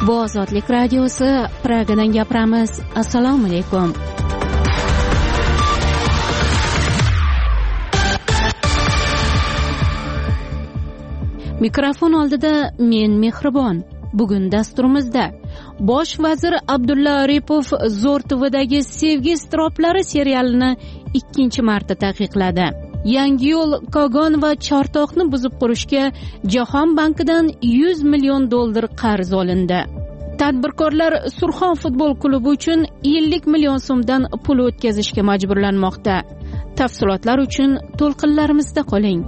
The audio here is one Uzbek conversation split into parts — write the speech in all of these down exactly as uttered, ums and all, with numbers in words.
Bu Ozodlik radiosi, Pragadan gapiramiz. Assalomu alaykum. Mikrofon oldida men Mehribon. Bugun dasturimizda Bosh vazir Abdulla Aripov Zo'r T V'dagi Sevgi iztiroblari serialini ikkinchi marta taqiqladi. Yangi yo'l, Kogon va Chortoqni buzib qurishga Jahon bankidan yuz million dollar qarz olindi. Tadbirkorlar Surxon futbol klubi uchun ellik million so'mdan pul o'tkazishga majburlanmoqda. Tafsilotlar uchun to'lqinlarimizda qoling.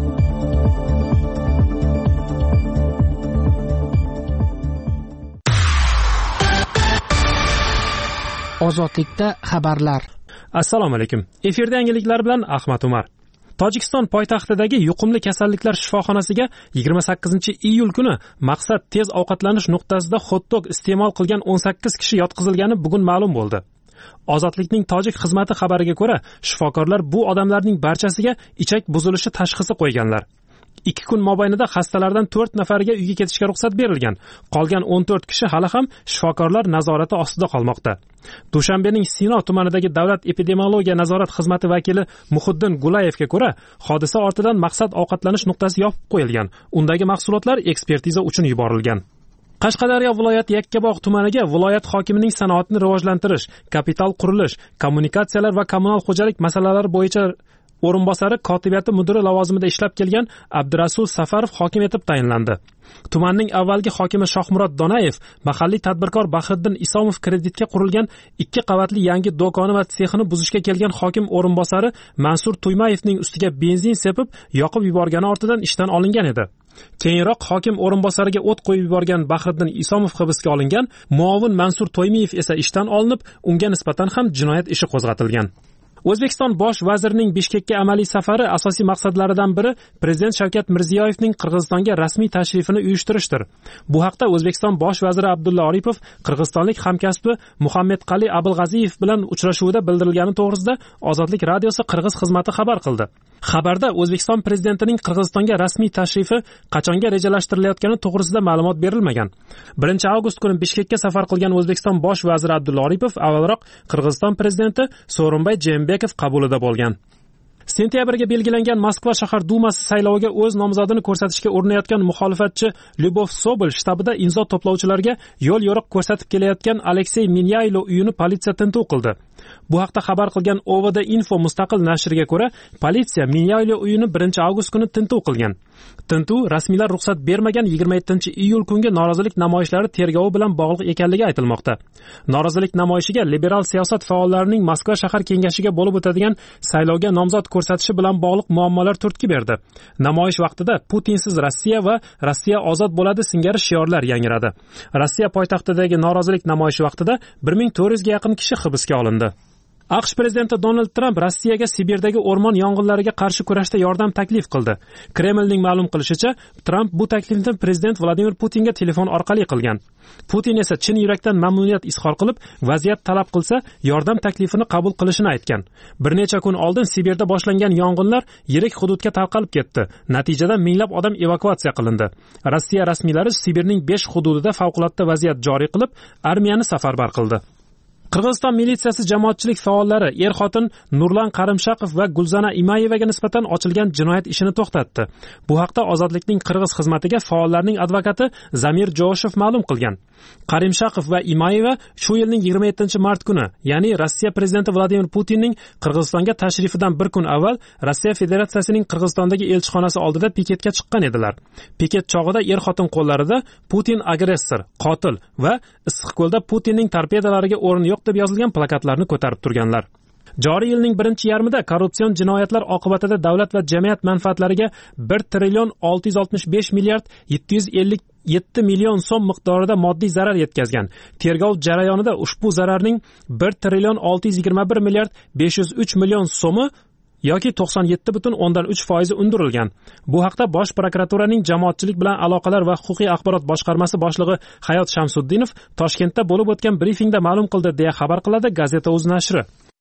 Ozodlikda xabarlar. Assalomu alaykum. Efirda yangiliklar bilan Ahmad Umar. Tojikiston poytaxtidagi yuqumli kasalliklar shifoxonasiga yigirma sakkizinchi iyul kuni maqsad tez ovqatlanish nuqtasida hot-dog iste'mol qilgan o'n sakkiz kishi yotqizilgani bugun ma'lum bo'ldi. Ozodlikning tojik xizmati xabariga ko'ra, shifokorlar bu odamlarning barchasiga ichak buzilishi tashxisi qo'yganlar. ikki kun mobaynida xastalardan to'rt nafariga uyga ketishga ruxsat berilgan. Qolgan o'n to'rt kishi hali ham shifokorlar nazorati ostida qolmoqda. Dushanbening Sino tumanidagi Davlat epidemiologiya nazorat xizmati vakili Muhiddin Gulayevga ko'ra, hodisa ortidan maqsad ovqatlanish nuqtasi yopib qo'yilgan. Undagi mahsulotlar ekspertiza uchun yuborilgan. Qashqadaryo viloyati Yakkabog' tumaniga viloyat hokimining sanoatni rivojlantirish, kapital qurilish, kommunikatsiyalar va kommunal xo'jalik masalalari bo'yicha o'rinbosari kotibiyati mudiri lavozimida ishlab kelgan Abdurasul Safarov hokim etib tayinlandi. Tumanning avvalgi hokimi Shohmurod Donayev mahalliy tadbirkor Bahriddin Isomov kreditga qurilgan ikki qavatli yangi do'koni va sexini buzishga kelgan hokim o'rinbosari Mansur Tuymayevning ustiga benzin sepib, yoqib yuborgani ortidan ishdan olingan edi. Keyinroq hokim o'rinbosariga o't qo'yib yuborgan Bahriddin Isomov hibsga olingan, muovin Mansur To'ymayev esa ishdan olinib, unga nisbatan ham jinoyat ishi qo'zg'atilgan. O'zbekiston bosh vazirining Bishkekka amaliy safari asosiy maqsadlaridan biri Prezident Shavkat Mirziyoyevning Qirg'izistonga rasmiy tashrifini uyushtirishdir. Bu haqda O'zbekiston bosh vaziri Abdulla Aripov qirg'izistonlik hamkasbi Muhammadqali Abulg'aziyev bilan uchrashuvida bildirilgani to'g'risida Ozodlik radiosi Qirg'iz xizmati xabar qildi. Xabarda O'zbekiston prezidentining Qirg'izistonga rasmiy tashrifi qachonga rejalashtirilayotgani to'g'risida ma'lumot berilmagan. birinchi avgust kuni Bishkekka safar qilgan O'zbekiston bosh vaziri Abdulla Aripov avvalroq Qirg'iziston prezidenti Sooronbay Jeenbekov qabulida bo'lgan. Sentyabrga belgilangan Moskva shahar dumasi sayloviga o'z nomzodini ko'rsatishga urinayotgan muxolifatchi Lyubov Sobol shtabida imzo to'plovchilarga yo'l yo'riq ko'rsatib kelayotgan Aleksey Minyaylo uyini politsiya tintuv qildi. Bu haqda xabar qilgan O V D Info mustaqil nashriga ko'ra, politsiya Minyaylo uyini birinchi avgust kuni tintuv qilgan. Tintuv rasmiylar ruxsat bermagan yigirma yettinchi iyul kungi norozilik namoyishlari tergovi bilan bog'liq ekanligi aytilmoqda. Norozilik namoyishiga liberal siyosat faollarining Moskva shahar kengashiga bo'lib o'tadigan saylovga nomzod ko'rsatishi bilan bog'liq muammolar turtki berdi. Namoyish vaqtida Putinsiz Rossiya va Rossiya ozod bo'ladi singari shiorlar yangradi. Rossiya poytaxtidagi norozilik namoyishi vaqtida bir ming to'rt yuzga yaqin kishi hibsga olindi. AQSh prezidenti Donald Trump Rossiyaga Sibirdagi o'rmon yong'inlariga qarshi kurashda yordam taklif qildi. Kremlning ma'lum qilishicha, Trump bu taklifni prezident Vladimir Putinga telefon orqali qilgan. Putin esa chin yurakdan mamnuniyat izhor qilib, vaziyat talab qilsa, yordam taklifini qabul qilishini aytgan. Bir necha kun oldin Sibirda boshlangan yong'inlar yirik hududga tarqalib ketdi. Natijada minglab odam evakuatsiya qilindi. Rossiya rasmiylari Sibirning besh hududida favqulodda vaziyat joriy qilib, armiyani safarbar qildi. Qirg'iziston militsiyasi jamoatchilik faollari er-xotin Nurlan Qarimshaqov va Gulzana Imayevaga nisbatan ochilgan jinoyat ishini to'xtatdi. Bu haqda Ozodlikning Qirg'iz xizmatiga faollarning advokati Zamir Jo'shev ma'lum qilgan. Qarimshaqov va Imayeva shu yilning yigirma yettinchi mart kuni, ya'ni Rossiya prezidenti Vladimir Putinning Qirg'izistonga tashrifidan bir kun avval Rossiya Federatsiyasining Qirg'izistondagi elchixonasi oldida piketga chiqqan edilar. Piket chog'ida er-xotin qo'llarida Putin agressor, qotil va Issiqko'lda Putinning torpedalariga o'rin yo'q deb yozilgan plakatlarni ko'tarib turganlar. Joriy yilning birinchi yarmida korrupsion jinoyatlar oqibatida davlat va jamiyat manfaatlariga bir trillion olti yuz oltmish besh milliard yetti yuz ellik yetti million so'm miqdorida moddiy zarar yetkazgan. Tergov jarayonida ushbu zararning bir trillion olti yuz yigirma bir milliard besh yuz uch million so'mi yoki to'qson yetti butun o'ndan uch foiz undirilgan. Bu haqda Bosh prokuraturaning jamoatchilik bilan aloqalar va huquqiy axborot boshqarmasi boshlig'i Hayot Shamsuddinov Toshkentda bo'lib o'tgan brifingda ma'lum qildi, deya xabar qiladi Gazeta.uz nashri.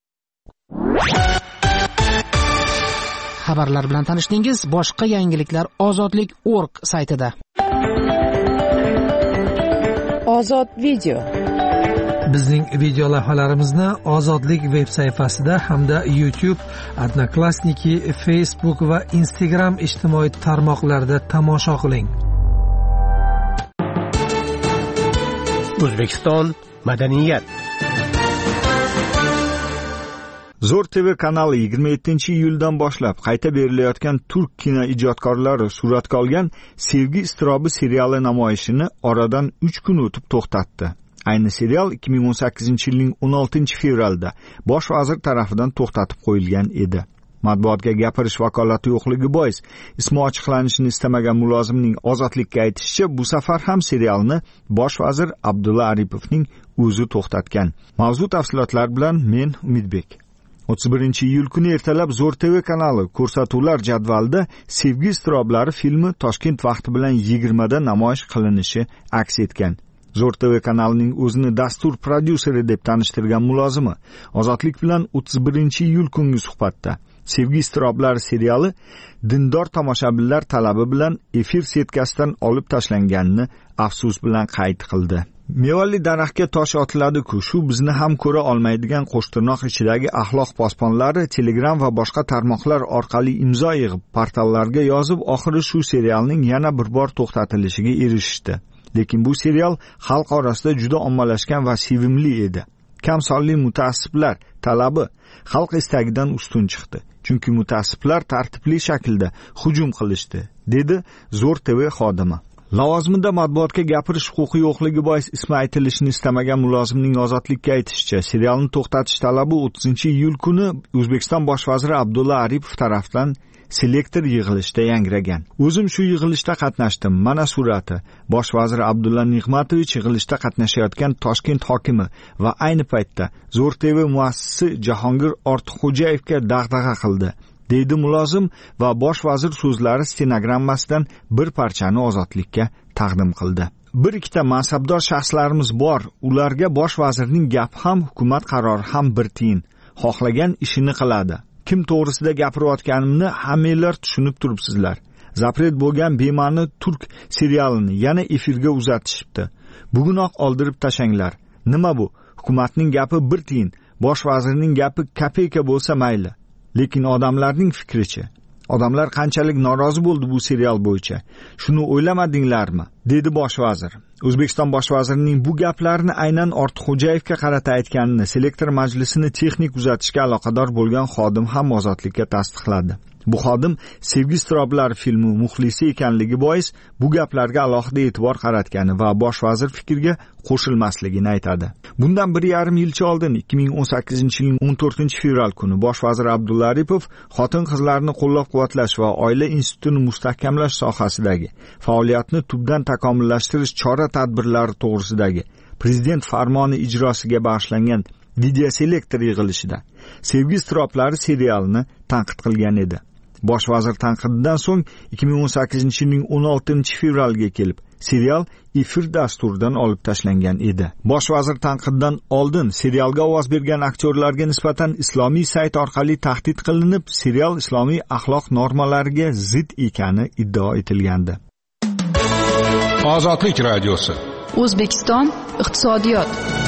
Xabarlar bilan tanishdingiz. Boshqa yangiliklar ozodlik точка org saytida. Ozod video. Bizning video lavhalarimizni Ozodlik veb sayfasida hamda YouTube, Odnoklassniki, Facebook va Instagram ijtimoiy tarmoqlarida tomosha qiling. O'zbekiston madaniyat. Zo'r T V kanali yigirma yettinchi iyuldan boshlab qayta berilayotgan turk kino ijodkorlari suratga olgan Sevgi iztirobi seriali namoyishini oradan uch kun o'tib to'xtatdi. Ayni serial ikki ming o'n sakkizinchi yilning o'n oltinchi fevralda bosh vazir tomonidan to'xtatib qo'yilgan edi. Matbuotga gapirish vakolati yo'qligi bois ismi ochiqlanishini istamagan mulozimning Ozodlikka aytishicha, bu safar ham serialni bosh vazir Abdulla Aripovning o'zi to'xtatgan. Mavzu tafsilotlar bilan men Umidbek. o'ttiz birinchi iyul kuni ertalab Zo'r T V kanali ko'rsatuvlar jadvalida Sevgi iztiroblari filmi Toshkent vaqti bilan yigirmada namoyish qilinishi aks etgan. Zo'r T V kanalining o'zini dastur prodyuseri deb tanishtirgan mulozimi Ozodlik bilan o'ttiz birinchi iyul kungi suhbatda Sevgi iztiroblari seriali dindor tomoshabinlar talabi bilan efir setkasidan olib tashlanganini afsus bilan qayd qildi. Mevali daraxtga tosh otiladi-ku, shu bizni ham ko'ra olmaydigan qo'shtirnoq ichidagi axloq posbonlari Telegram va boshqa tarmoqlar orqali imzo yig'ib, portallarga yozib, oxiri shu serialning yana bir bor to'xtatilishiga erishishdi. Lekin bu serial xalq orasida juda ommalashgan va sevimli edi. Kam sonli mutaassiblar talabi xalq istagidan ustun chiqdi. Chunki mutaassiblar tartibli shaklda hujum qilishdi, dedi Zo'r T V xodimi. Lavozimida matbuotga gapirish huquqi yo'qligi bois ismi aytilishini istamagan mulozimning Ozodlikka aytishicha, serialni to'xtatish talabi o'ttizinchi iyul kuni O'zbekiston bosh vaziri Abdulla Aripov tomonidan selektor yig'ilishida yangragan. O'zim shu yig'ilishda qatnashdim. Mana surati. Bosh vazir Abdulla Nig'matovich yig'ilishda qatnashayotgan Toshkent hokimi va ayni paytda Zo'r T V muassisi Jahongir Ortiqxo'jayevga dag'dag'a qildi, deydi mulozim va bosh vazir so'zlari stenogrammasidan bir parchani Ozodlikka taqdim qildi. Bir ikkita mansabdor shaxslarimiz bor. Ularga bosh vazirning gapi ham, hukumat qarori ham bir tiyin. Xohlagan ishini qiladi. Kim to'g'risida gapirayotganimni hammanglar tushunib turibsizlar. Zapret bo'lgan bema'ni turk serialini yana efirga uzatishibdi. Bugunoq oldirib tashanglar. Nima bu? Hukumatning gapi bir tiyin, bosh vazirning gapi kopeyka bo'lsa mayli. Lekin odamlarning fikrichi? Odamlar qanchalik norozi bo'ldi bu serial bo'yicha? Shuni o'ylamadinglarmi? Dedi bosh vazir. O'zbekiston bosh vazirining bu gaplarini aynan Ortiqxo'jayevga qarata aytganini selektor majlisini texnik uzatishga aloqador bo'lgan xodim ham Ozodlikka tasdiqladi. Bu xodim Sevgi iztiroblari filmi muxlisi ekanligi bois bu gaplarga alohida e'tibor qaratgani va bosh vazir fikriga qo'shilmasligini aytadi. Bundan bir yarim yilcha oldin ikki ming o'n sakkizinchi yilning o'n to'rtinchi fevral kuni bosh vazir Abdulla Aripov xotin-qizlarni qo'llab-quvvatlash va oila institutini mustahkamlash sohasidagi faoliyatni tubdan takomillashtirish chora-tadbirlari to'g'risidagi prezident farmoni ijrosiga bag'ishlangan video selektor yig'ilishida Sevgi iztiroblari serialini tanqid qilgan edi. Bosh vazir tanqididan so'ng ikki ming o'n sakkizinchi yilning o'n oltinchi fevraliga kelib serial efir dasturidan olib tashlangan edi. Bosh vazir tanqididan oldin serialga ovoz bergan aktyorlarga nisbatan islomiy sayt orqali tahdid qilinib, serial islomiy axloq normalariga zid ekani iddao etilgandi. Ozodlik radiosi. O'zbekiston iqtisodiyot.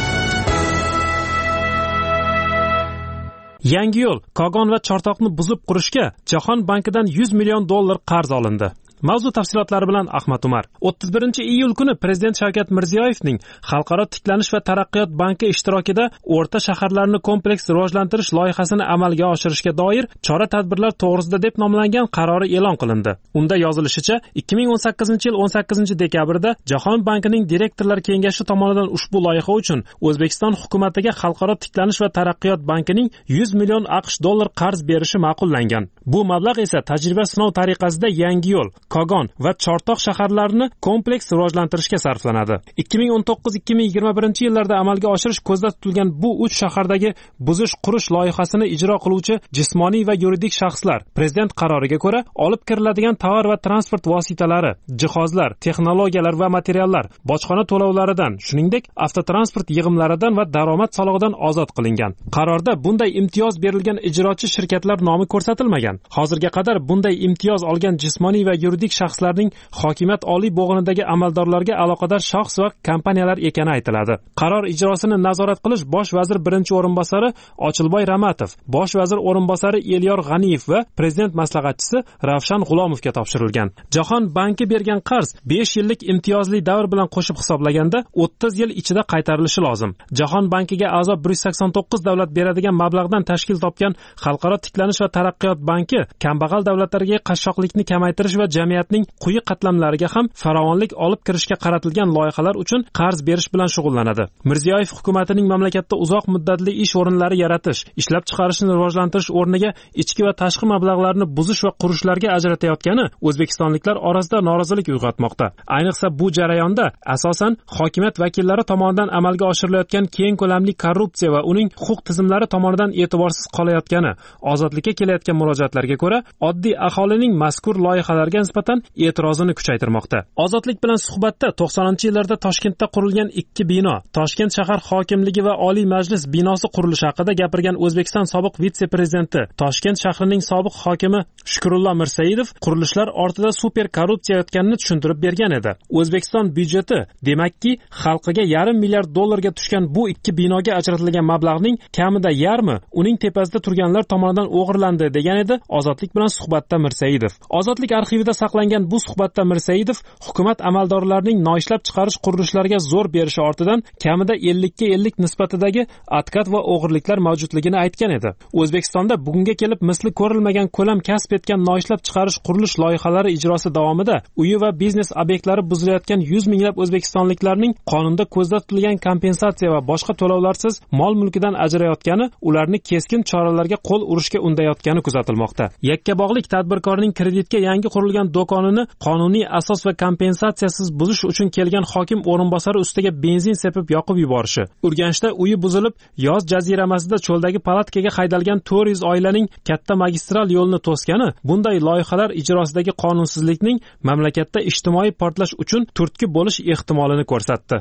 Yangi yo'l, Kogon va Chortoqni buzib qurishga Jahon bankidan yuz million dollar qarz olindi. Mavzu tafsilotlari bilan Ahmad Umar. o'ttiz birinchi iyul kuni Prezident Shavkat Mirziyoyevning Xalqaro tiklanish va taraqqiyot banki ishtirokida o'rta shaharlarni kompleks rivojlantirish loyihasini amalga oshirishga doir chora-tadbirlar to'g'risida deb nomlangan qarori e'lon qilindi. Unda yozilishicha, ikki ming o'n sakkizinchi yil o'n sakkizinchi dekabrda Jahon bankining direktorlar kengashi tomonidan ushbu loyiha uchun O'zbekiston hukumatiga Xalqaro tiklanish va taraqqiyot bankining yuz million AQSh dollar qarz berishi ma'qullangan. Bu mablag' esa tajriba sinov tariqasida Yangi yo'l, Kogon va Chortoq shaharlarini kompleks rivojlantirishga sarflanadi. ikki ming o'n to'qqiz ikki ming yigirma birinchi yillarda amalga oshirish ko'zda tutilgan bu uch shahardagi buzish qurish loyihasini ijro qiluvchi jismoniy va yuridik shaxslar prezident qaroriga ko'ra olib kiriladigan tovar va transport vositalari, jihozlar, texnologiyalar va materiallar bojxona to'lovlaridan, shuningdek avtotransport yig'imlaridan va daromad solig'idan ozod qilingan. Qarorda bunday imtiyoz berilgan ijrochi shirkatlar nomi ko'rsatilmagan. Hozirga qadar bunday imtiyoz olgan jismoniy va yuridik yuridik shaxslarning hokimiyat oliy bo'g'inidagi amaldorlarga aloqador shaxs va kompaniyalar ekani aytiladi. Qaror ijrosini nazorat qilish bosh vazir birinchi o'rinbosari Ochilboy Ramatov, bosh vazir o'rinbosari Elyor G'aniyev va prezident maslahatchisi Ravshan G'ulomovga topshirilgan. Jahon banki bergan qarz besh yillik imtiyozli davr bilan qo'shib hisoblaganda o'ttiz yil ichida qaytarilishi lozim. Jahon bankiga a'zo bir yuz sakson to'qqiz davlat beradigan mablag'dan tashkil topgan Xalqaro tiklanish va taraqqiyot banki kambag'al davlatlarga qashshoqlikni kamaytirish va jamiyatning quyi qatlamlariga ham farovonlik olib kirishga qaratilgan loyihalar uchun qarz berish bilan shug'ullanadi. Mirziyoyev hukumatining mamlakatda uzoq muddatli ish o'rinlari yaratish, ishlab chiqarishni rivojlantirish o'rniga ichki va tashqi mablag'larni buzish va qurishlarga ajratayotgani o'zbekistonliklar orasida norozilik uyg'otmoqda. Ayniqsa bu jarayonda asosan hokimiyat vakillari tomonidan amalga oshirilayotgan keng ko'lamli korrupsiya va uning huquq tizimlari tomonidan e'tiborsiz qolayotgani, ozodlikka kelayotgan murojaatlarga ko'ra, oddiy aholining mazkur loyihalarga nisbatan e'tirozini kuchaytirmoqda. Ozodlik bilan suhbatda to'qsoninchi yillarda Toshkentda qurilgan ikki bino, Toshkent shahar hokimligi va Oliy Majlis binosi qurilishi haqida gapirgan O'zbekiston sobiq vitse-prezidenti, Toshkent shahrining sobiq hokimi Shukrullo Mirsaidov qurilishlar ortida super korrupsiya yotganini tushuntirib bergan edi. O'zbekiston byudjeti, demakki, xalqiga yarim milliard dollarga tushgan bu ikki binoga ajratilgan mablag'ning kamida yarmi uning tepasida turganlar tomonidan o'g'irlandi degan edi Ozodlik bilan suhbatda Mirsaidov. Ozodlik arxivida saqlangan bu suhbatda Mirsaidov hukumat amaldorlarining noishlab chiqarish qurilishlariga zo'r berishi ortidan kamida ellik ga ellik nisbatidagi atkat va o'g'irliklar mavjudligini aytgan edi. O'zbekistonda bugunga kelib misli ko'rilmagan ko'lam kasb etgan noishlab chiqarish qurilish loyihalari ijrosi davomida uyi va biznes obyektlari buzilayotgan yuz minglab o'zbekistonliklarning qonunda ko'zda tutilgan kompensatsiya va boshqa to'lovlarsiz mol mulkidan ajrayotgani ularni keskin choralarga qo'l urishga undayotgani kuzatilmoqda. Yakkabog'lik tadbirkorning kreditga yangi qurilgan do'konini qonuniy asos va kompensatsiyasiz buzish uchun kelgan hokim o'rinbosari ustiga benzin sepib yoqib yuborishi, Urganchda uyi buzilib yoz jaziramasida cho'ldagi palatkaga haydalgan to'rt yuz oilaning katta magistral yo'lni to'sgani bunday loyihalar ijrosidagi qonunsizlikning mamlakatda ijtimoiy portlash uchun turtki bo'lish ehtimolini ko'rsatdi.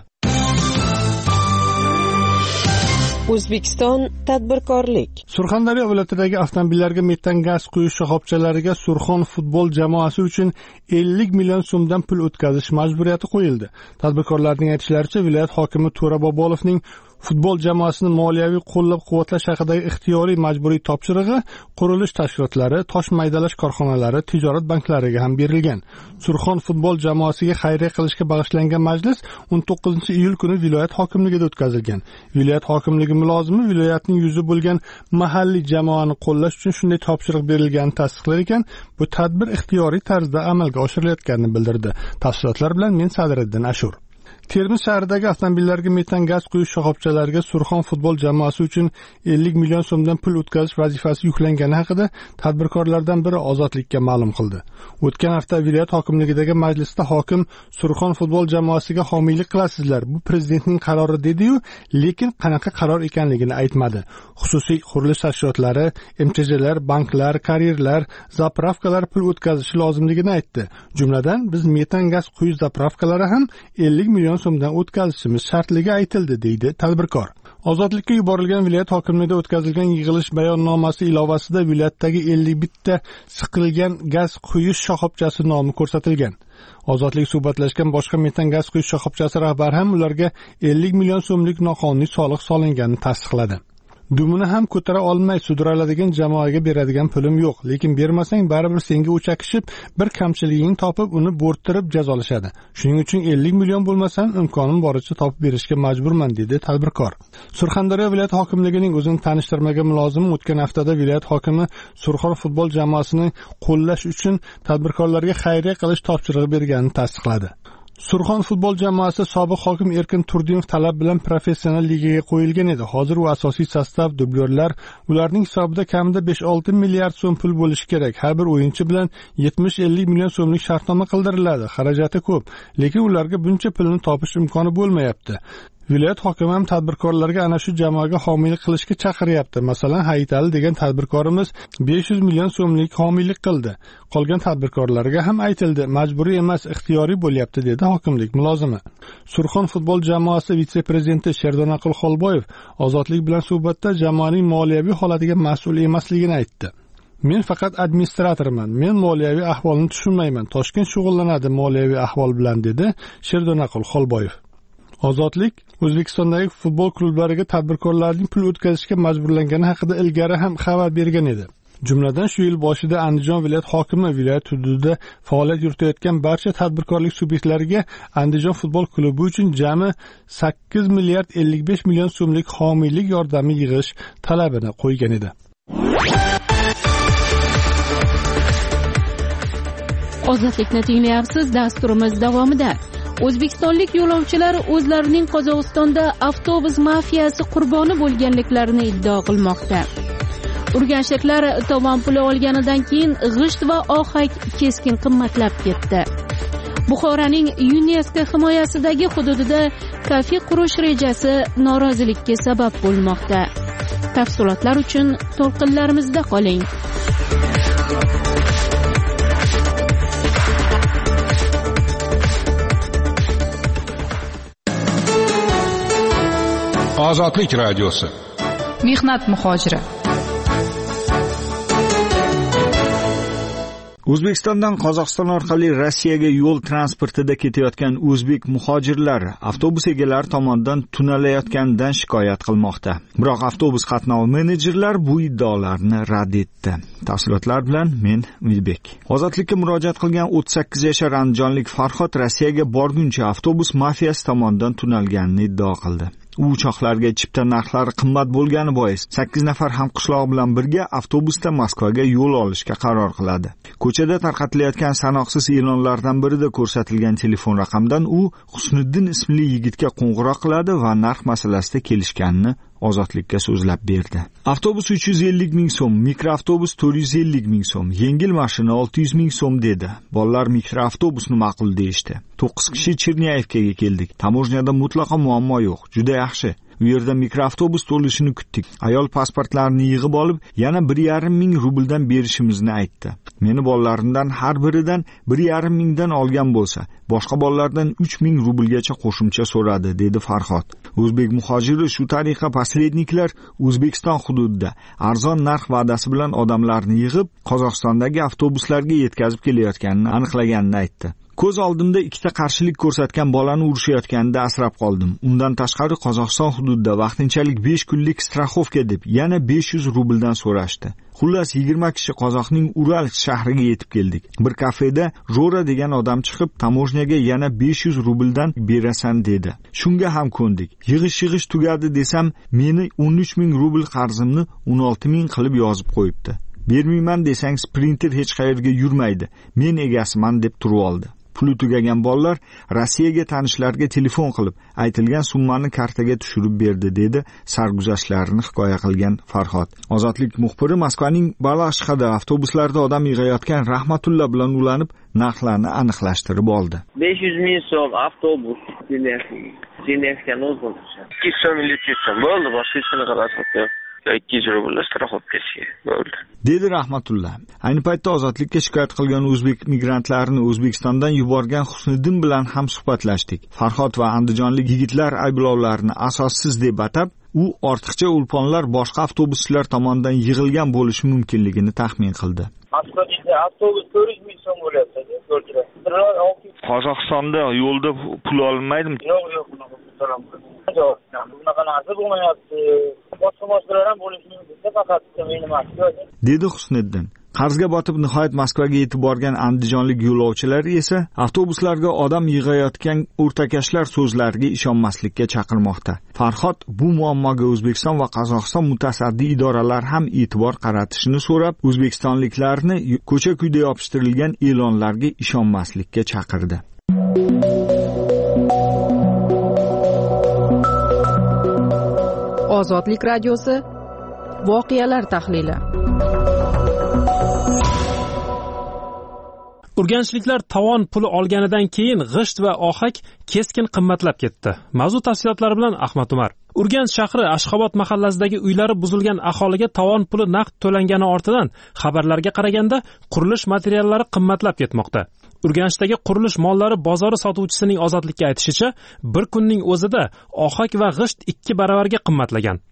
O'zbekiston tadbirkorlik. Surxondaryo viloyatidagi avtomobillarga metan gaz quyish shoxobchalariga Surxon futbol jamoasi uchun ellik million so'mdan pul o'tkazish majburiyati qo'yildi. Tadbirkorlarning aytishlaricha, viloyat hokimi To'ra Bobolovning futbol jamoasini moliyaviy qo'llab-quvvatlash haqidagi ixtiyoriy majburiy topshirig'i qurilish tashkilotlari, tosh maydalash korxonalari, tijorat banklariga ham berilgan. Surxon futbol jamoasiga xayriya qilishga bag'ishlangan majlis o'n to'qqizinchi iyul kuni viloyat hokimligida o'tkazilgan. Viloyat hokimligi mulozimi viloyatning yuzi bo'lgan mahalliy jamoani qo'llash uchun shunday topshiriq berilganini tasdiqlar ekan, bu tadbir ixtiyoriy tarzda amalga oshirilayotganini bildirdi. Tafsilotlar bilan men Sadriddin Ashur. Termiz shahridagi avtomobillarga metan gaz quyish shoxobchalariga Surxon futbol jamoasi uchun ellik million so'mdan pul o'tkazish vazifasi yuklangani haqida tadbirkorlardan biri Ozodlikka ma'lum qildi. O'tgan hafta viloyat hokimligidagi majlisda hokim Surxon futbol jamoasiga homiylik qilasizlar, bu prezidentning qarori dedi-yu, lekin qanaqa qaror ekanligini aytmadi. Xususiy qurilish tashkilotlari, M T J'lar, banklar, karierlar, zapravkalar pul o'tkazishi lozimligini aytdi. Jumladan biz metan gaz quyish zapravkalari ham ellik million so'mdan o'tkazishimiz shartligi aytildi, deydi tadbirkor. Ozodlikka yuborilgan viloyat hokimligida o'tkazilgan yig'ilish bayonnomasi ilovasida viloyatdagi ellik bitta siqilgan gaz quyish shoxobchasi nomi ko'rsatilgan. Ozodlik suhbatlashgan boshqa metan gaz quyish shoxobchasi rahbari ham ularga ellik million so'mlik noqonuniy soliq solinganini tasdiqladi. Dumini ham ko'tara olmay sudraladigan jamoaga beradigan pulim yo'q, lekin bermasang baribir senga o'chakishib, bir kamchiligingni topib uni bo'rttirib jazolashadi. Shuning uchun ellik million bo'lmasam, imkonim boricha topib berishga majburman, dedi tadbirkor. Surxondaryo viloyat hokimligining o'zini tanishtirmagan mulozimi o'tgan haftada viloyat hokimi Surxon futbol jamoasini qo'llash uchun tadbirkorlarga xayriya qilish topshirig'i berganini tasdiqladi. Surxon futbol jamoasi sobiq hokim Erkin Turdimov talab bilan professional ligaga qo'yilgan edi. Hozir u asosiy sostav, dublyorlar, ularning hisobida kamida besh olti milliard so'm pul bo'lishi kerak. Har bir o'yinchi bilan yetmish ellik million so'mlik shartnoma qildiriladi. Xarajati ko'p, lekin ularga buncha pulni topish imkoni bo'lmayapti. Viloyat hokimi ham tadbirkorlarga ana shu jamoaga homiylik qilishga chaqiryapti. Masalan, Hayitali degan tadbirkorimiz besh yuz million so'mlik homiylik qildi. Qolgan tadbirkorlarga ham aytildi, majburiy emas, ixtiyoriy bo'lyapti, dedi hokimlik mulozimi. Surxon futbol jamoasi vitse-prezidenti Sherdonaqul Xolboyev Ozodlik bilan suhbatda jamoaning moliyaviy holatiga mas'ul emasligini aytdi. Men faqat administratorman. Men moliyaviy ahvolni tushunmayman. Toshkent shug'ullanadi moliyaviy ahvol bilan, dedi Sherdonaqul Xolboyev. Ozodlik O'zbekistondagi futbol klublariga tadbirkorlarning pul o'tkazishga majburlangani haqida ilgari ham xabar bergan edi. Jumladan shu yil boshida Andijon viloyat hokimi viloyat hududida faoliyat yuritayotgan barcha tadbirkorlik subyektlariga Andijon futbol klubi uchun jami sakkiz milliard ellik besh million so'mlik homiylik yordami yig'ish talabini qo'ygan edi. Ozodlikni tinglayapsiz. Dasturimiz davomida O'zbekistonlik yo'lovchilar o'zlarining Qozog'istonda avtobus mafiyasi qurboni bo'lganliklarini iddao qilmoqda. Urganchliklar tovon puli olganidan keyin g'isht va ohak keskin qimmatlab ketdi. Buxoroning UNESCO himoyasidagi hududida kafe qurish rejasi norozilikka sabab bo'lmoqda. Tafsilotlar uchun to'lqinlarimizda qoling. Ozodlik radiosi. Mehnat muhojiri. O'zbekistondan Qozog'iston orqali Rossiyaga yo'l transportida ketayotgan o'zbek muhojirlar avtobus egalari tomonidan tunalayotganidan shikoyat qilmoqda. Biroq avtobus qatnov menejerlar bu iddaolarni rad etdi. Tafsilotlar bilan men Umidbek. Ozodlikka murojaat qilgan o'ttiz sakkiz yashar andijonlik Farhod Rossiyaga borguncha avtobus mafiyasi tomonidan tunalganini iddao qildi. U uchoqlarga chipta narxlari qimmat bo'lgani bois sakkiz nafar hamqishloq bilan birga avtobusda Moskvaga yo'l olishga qaror qiladi. Ko'chada tarqatilayotgan sanoqsiz e'lonlardan birida ko'rsatilgan telefon raqamdan u Husniddin ismli yigitga qo'ng'iroq qiladi va narx masalasida kelishganini Ozodlikka so'zlab berdi. Avtobus uch yuz ellik ming so'm, mikroavtobus to'rt yuz ellik ming so'm, yengil mashina olti yuz ming so'm dedi. Bolalar mikroavtobusni ma'qul deyishdi. to'qqiz kishi Cherniyevkaga keldik. Tamojniyada mutlaqo muammo yo'q. Juda yaxshi. U yerda mikroavtobus to'lishini kutdik. Ayol pasportlarini yig'ib olib, yana bir yarim ming rubldan berishimizni aytdi. Meni bolalarimdan har biridan bir yarim mingdan olgan bo'lsa, boshqa bolalardan uch ming rublgacha qo'shimcha so'radi, dedi Farhod. O'zbek muhojiri shu tariqa posredniklar O'zbekiston hududida arzon narx va'dasi bilan odamlarni yig'ib, Qozog'istondagi avtobuslarga yetkazib kelayotganini aniqlaganini aytdi. Ko'z oldimda ikkita qarshilik ko'rsatgan bolani urishayotganida asrab qoldim. Undan tashqari Qozog'iston hududida vaqtinchalik besh kunlik strafovka deb yana besh yuz rubldan so'rashdi. Xullas yigirma kishi Qozoqning Ural shahriga yetib keldik. Bir kafeda Jora degan odam chiqib, tamojnaga yana besh yuz rubldan berasan dedi. Shunga ham ko'ndik. Yig'ish-yig'ish tugadi desam, meni o'n uch ming rubl qarzimni o'n olti ming qilib yozib qo'yibdi. Bermayman desang sprinter hech qayerga yurmaydi. Men egasiman deb turib oldi. Puli tugagan bolalar Rossiyaga tanishlarga telefon qilib, aytilgan summani kartaga tushirib berdi, dedi sarguzashtlarini hikoya qilgan Farhod. Ozodlik muxbiri Moskvaning Balashxada avtobuslarda odam yig'ayotgan Rahmatulla bilan ulanib, narxlarni aniqlashtirib oldi. besh yuz ming so'm avtobus Cherniyevka nozbol. ikki yuz so'm ellik so'm bo'ldi, boshqa hech qanaqa rasxat yo'q. ikki yuz rubl strafovkasiga bo'ldi, dedi Rahmatulla. Ayni paytda ozodlikka shikoyat qilgan o'zbek migrantlarini O'zbekistondan yuborgan Husniddin bilan ham suhbatlashdik. Farhod va andijonlik yigitlar ayblovlarni asossiz deb atab, u ortiqcha ulponlar boshqa avtobuschilar tomonidan yig'ilgan bo'lishi mumkinligini taxmin qildi. Avtobus to'rt yuz ming so'm bo'lyapti. Qozog'istonda yo'lda pul olmaydimi? Yo'q, yo'q, yo'q. Bunaqa narsa bo'lmayapti. Boshqa boshqalar ham bo'lishi mumkin, faqat meni emas. Dedi Husniddin. Qarzga botib nihoyat Moskvaga yetib borgan andijonlik yo'lovchilar esa avtobuslarga odam yig'ayotgan o'rtakashlar so'zlariga ishonmaslikka chaqirmoqda. Farhod bu muammoga O'zbekiston va Qozog'iston mutasaddi idoralar ham e'tibor qaratishini so'rab, o'zbekistonliklarni ko'cha-kuyda yopishtirilgan e'lonlarga ishonmaslikka chaqirdi. Ozodlik radiosi voqealar tahlili. Urganchliklar tovon puli olganidan keyin g'isht va ohak keskin qimmatlab ketdi. Mavzu tafsilotlari bilan Ahmad Umar. Urganch shahri Ashxobod mahallasidagi uylari buzilgan aholiga tovon puli naqd to'langani ortidan xabarlarga qaraganda qurilish materiallari qimmatlab ketmoqda. Urganchdagi qurilish mollari bozori sotuvchisining Ozodlikka aytishicha, bir kunning o'zida ohak va g'isht ikki baravarga qimmatlagan.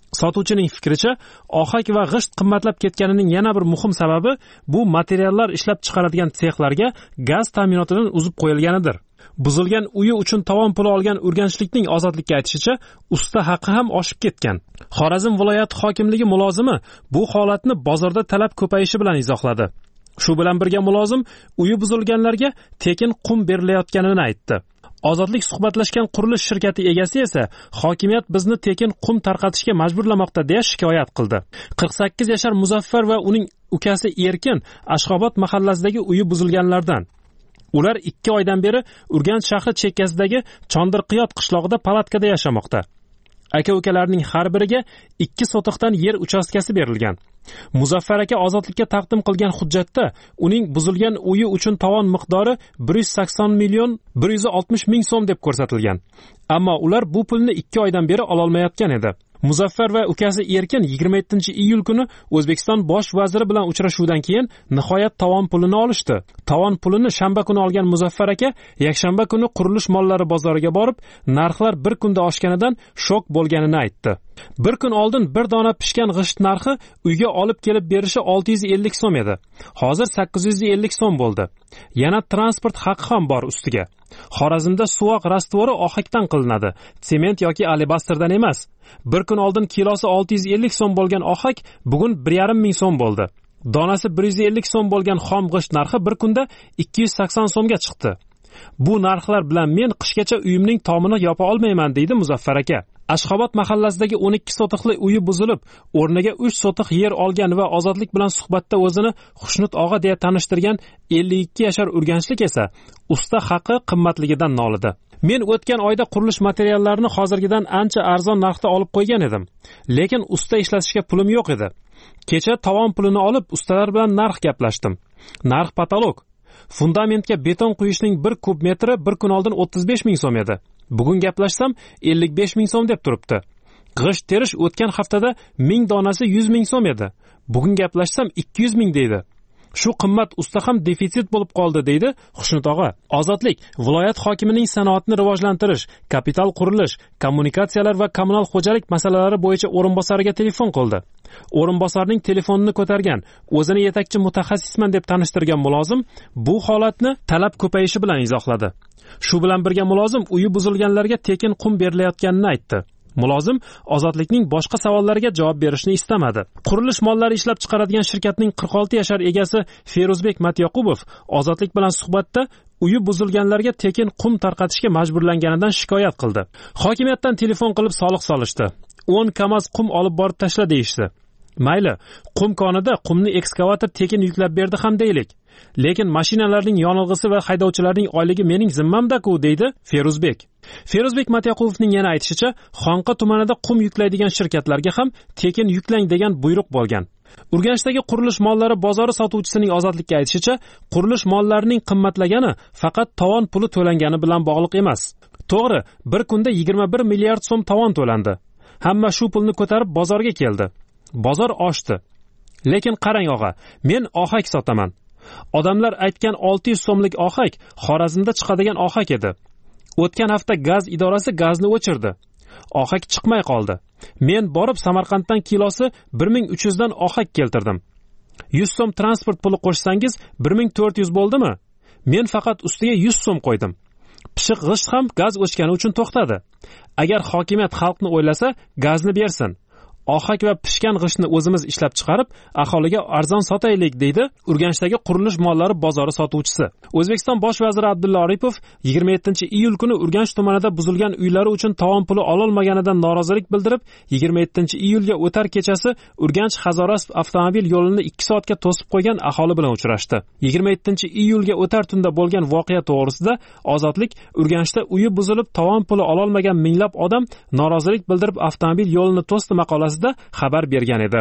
Sotuvchining fikricha, ohak va g'isht qimmatlab ketganining yana bir muhim sababi bu materiallar ishlab chiqaradigan sexlarga gaz ta'minotidan uzib qo'yilganidir. Buzilgan uyi uchun tovon puli olgan urganchlikning Ozodlikka aytishicha, usta haqi ham oshib ketgan. Xorazm viloyati hokimligi mulozimi bu holatni bozorda talab ko'payishi bilan izohladi. Shu bilan birga mulozim uyi buzilganlarga tekin qum berilayotganini aytdi. Ozodlik suhbatlashgan qurilish shirkati egasi esa hokimiyat bizni tekin qum tarqatishga majburlamoqda deya shikoyat qildi. qirq sakkiz yashar Muzaffar va uning ukasi Erkin Ashxobod mahallasidagi uyi buzilganlardan. Ular ikki oydan beri Urganch shahri chekkasidagi Chondirqiyot qishlog'ida palatkada yashamoqda. Aka-ukalarning har biriga ikki sotiqdan yer uchastkasi berilgan. Muzaffar aka Ozodlikka taqdim qilgan hujjatda uning buzilgan uyi uchun tovon miqdori bir yuz sakson million bir yuz oltmish ming so'm deb ko'rsatilgan. Ammo ular bu pulni ikki oydan beri ola olmayotgan edi. Muzaffar va ukasi Erkin yigirma yettinchi iyul kuni O'zbekiston bosh vaziri bilan uchrashuvdan keyin nihoyat tovon pulini olishdi. Tovon pulini shanba kuni olgan Muzaffar aka yakshanba kuni qurilish mollari bozoriga borib, narxlar bir kunda oshganidan shok bo'lganini aytdi. Bir kun oldin bir dona pishgan g'isht narxi uyga olib kelib berishi olti yuz ellik so'm edi. Hozir sakkiz yuz ellik so'm bo'ldi. Yana transport haqi ham bor ustiga. Xorazmda suvoq rastvori ohakdan qilinadi, sement yoki alabasтрdan emas. Bir kun oldin kilosi olti yuz ellik so'm bo'lgan ohak bugun bir yarim ming so'm bo'ldi. Donasi bir yuz ellik so'm bo'lgan xom g'isht narxi bir kunda ikki yuz sakson so'mga chiqdi. Bu narxlar bilan men qishgacha uyimning tomini yopa olmayman, deydi Muzaffar aka. Ashxobod mahallasidagi o'n ikki sotiqli uyi buzilib, o'rniga uch sotiq yer olgan va Ozodlik bilan suhbatda o'zini Xushnut og'a deya tanishtirgan ellik ikki yashar urganchlik esa usta haqi qimmatligidan nolidi. Men o'tgan oyda qurilish materiallarini hozirgidan ancha arzon narxda olib qo'ygan edim, lekin usta ishlatishga pulim yo'q edi. Kecha tovon pulini olib ustalar bilan narx gaplashdim. Narx patolog. Fundamentga beton quyishning bir kub metri bir kun oldin o'ttiz besh ming so'm edi. Bugun gaplashsam ellik besh ming so'm deb turibdi. G'isht terish o'tgan haftada ming donasi yuz ming so'm edi. Bugun gaplashsam ikki yuz ming deydi. Shu qimmat usta ham defitsit bo'lib qoldi, deydi Xushnut og'a. Ozodlik viloyat hokimining sanoatni rivojlantirish, kapital qurilish, kommunikatsiyalar va kommunal xo'jalik masalalari bo'yicha o'rinbosariga telefon qildi. O'rinbosarning telefonini ko'targan, o'zini yetakchi mutaxassisman deb tanishtirgan mulozim bu holatni talab ko'payishi bilan izohladi. Shu bilan birga mulozim uyi buzilganlarga tekin qum berilayotganini aytdi. Mulozim Ozodlikning boshqa savollariga javob berishni istamadi. Qurilish mollari ishlab chiqaradigan shirkatning qirq olti yashar egasi Feruzbek Matyaqubov Ozodlik bilan suhbatda uyi buzilganlarga tekin qum tarqatishga majburlanganidan shikoyat qildi. Hokimiyatdan telefon qilib soliq solishdi. o'n kamaz qum olib borib tashla deyishdi. Mayli, qum konida qumni ekskavator tekin yuklab berdi ham deylik. Lekin mashinalarning yonilg'isi va haydovchilarning oyligi mening zimmamda-ku, deydi Feruzbek. Feruzbek Matyaqubovning yana aytishicha, Xonqa tumanida qum yuklaydigan shirkatlarga ham tekin yuklang degan buyruq bo'lgan. Urganchdagi qurilish mollari bozori sotuvchisining Ozodlikka aytishicha, qurilish mollarining qimmatlagani faqat tovon puli to'langani bilan bog'liq emas. To'g'ri, bir kunda yigirma bir milliard so'm tovon to'landi. Hamma shu pulni ko'tarib bozorga keldi. Bozor oshdi. Lekin qarang og'a, men ohak sotaman. Odamlar aytgan olti yuz so'mlik ohak Xorazmda chiqadigan ohak edi. O'tgan hafta gaz idorasi gazni o'chirdi. Ohak chiqmay qoldi. Men borib Samarqanddan kilosi bir ming uch yuz dan ohak keltirdim. yuz so'm transport puli qo'shsangiz bir ming to'rt yuz bo'ldimi? Men faqat ustiga yuz so'm qo'ydim. Pishiq g'isht ham gaz o'chgani uchun to'xtadi. Agar hokimiyat xalqni o'ylasa, gazni bersin. Ohak va pishgan g'ishtni o'zimiz ishlab chiqarib, aholiga arzon sotaylik, deydi Urganchdagi qurilish mollari bozori sotuvchisi. O'zbekiston bosh vaziri Abdulla Aripov yigirma yettinchi iyul kuni Urganch tumanida buzilgan uylari uchun tovon puli ololmaganidan norozilik bildirib, yigirma yettinchi iyulga o'tar kechasi Urganch Hazorasp avtomobil yo'lini ikki soatga to'sib qo'ygan aholi bilan uchrashdi. yigirma yettinchi iyulga o'tar tunda bo'lgan voqea to'g'risida Ozodlik Urganchda uyi buzilib tovon puli ololmagan minglab odam norozilik bildirib avtomobil yo'lini to'sdi maqolasi xabar bergan edi.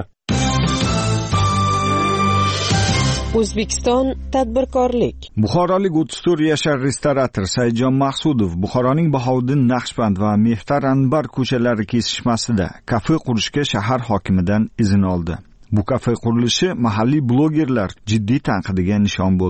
O'zbekiston tadbirkorlik. Buxorolik o'ttiz to'rt yashar restorator Saidjon Maqsudov Buxoroning Bahovuddin Naqshband va Mehtar Anbar ko'chalari kesishmasida kafe qurishga shahar hokimidan izn oldi. Bu kafe qurilishi mahalliy blogerlar jiddiy tanqidiga nishon bo'ldi.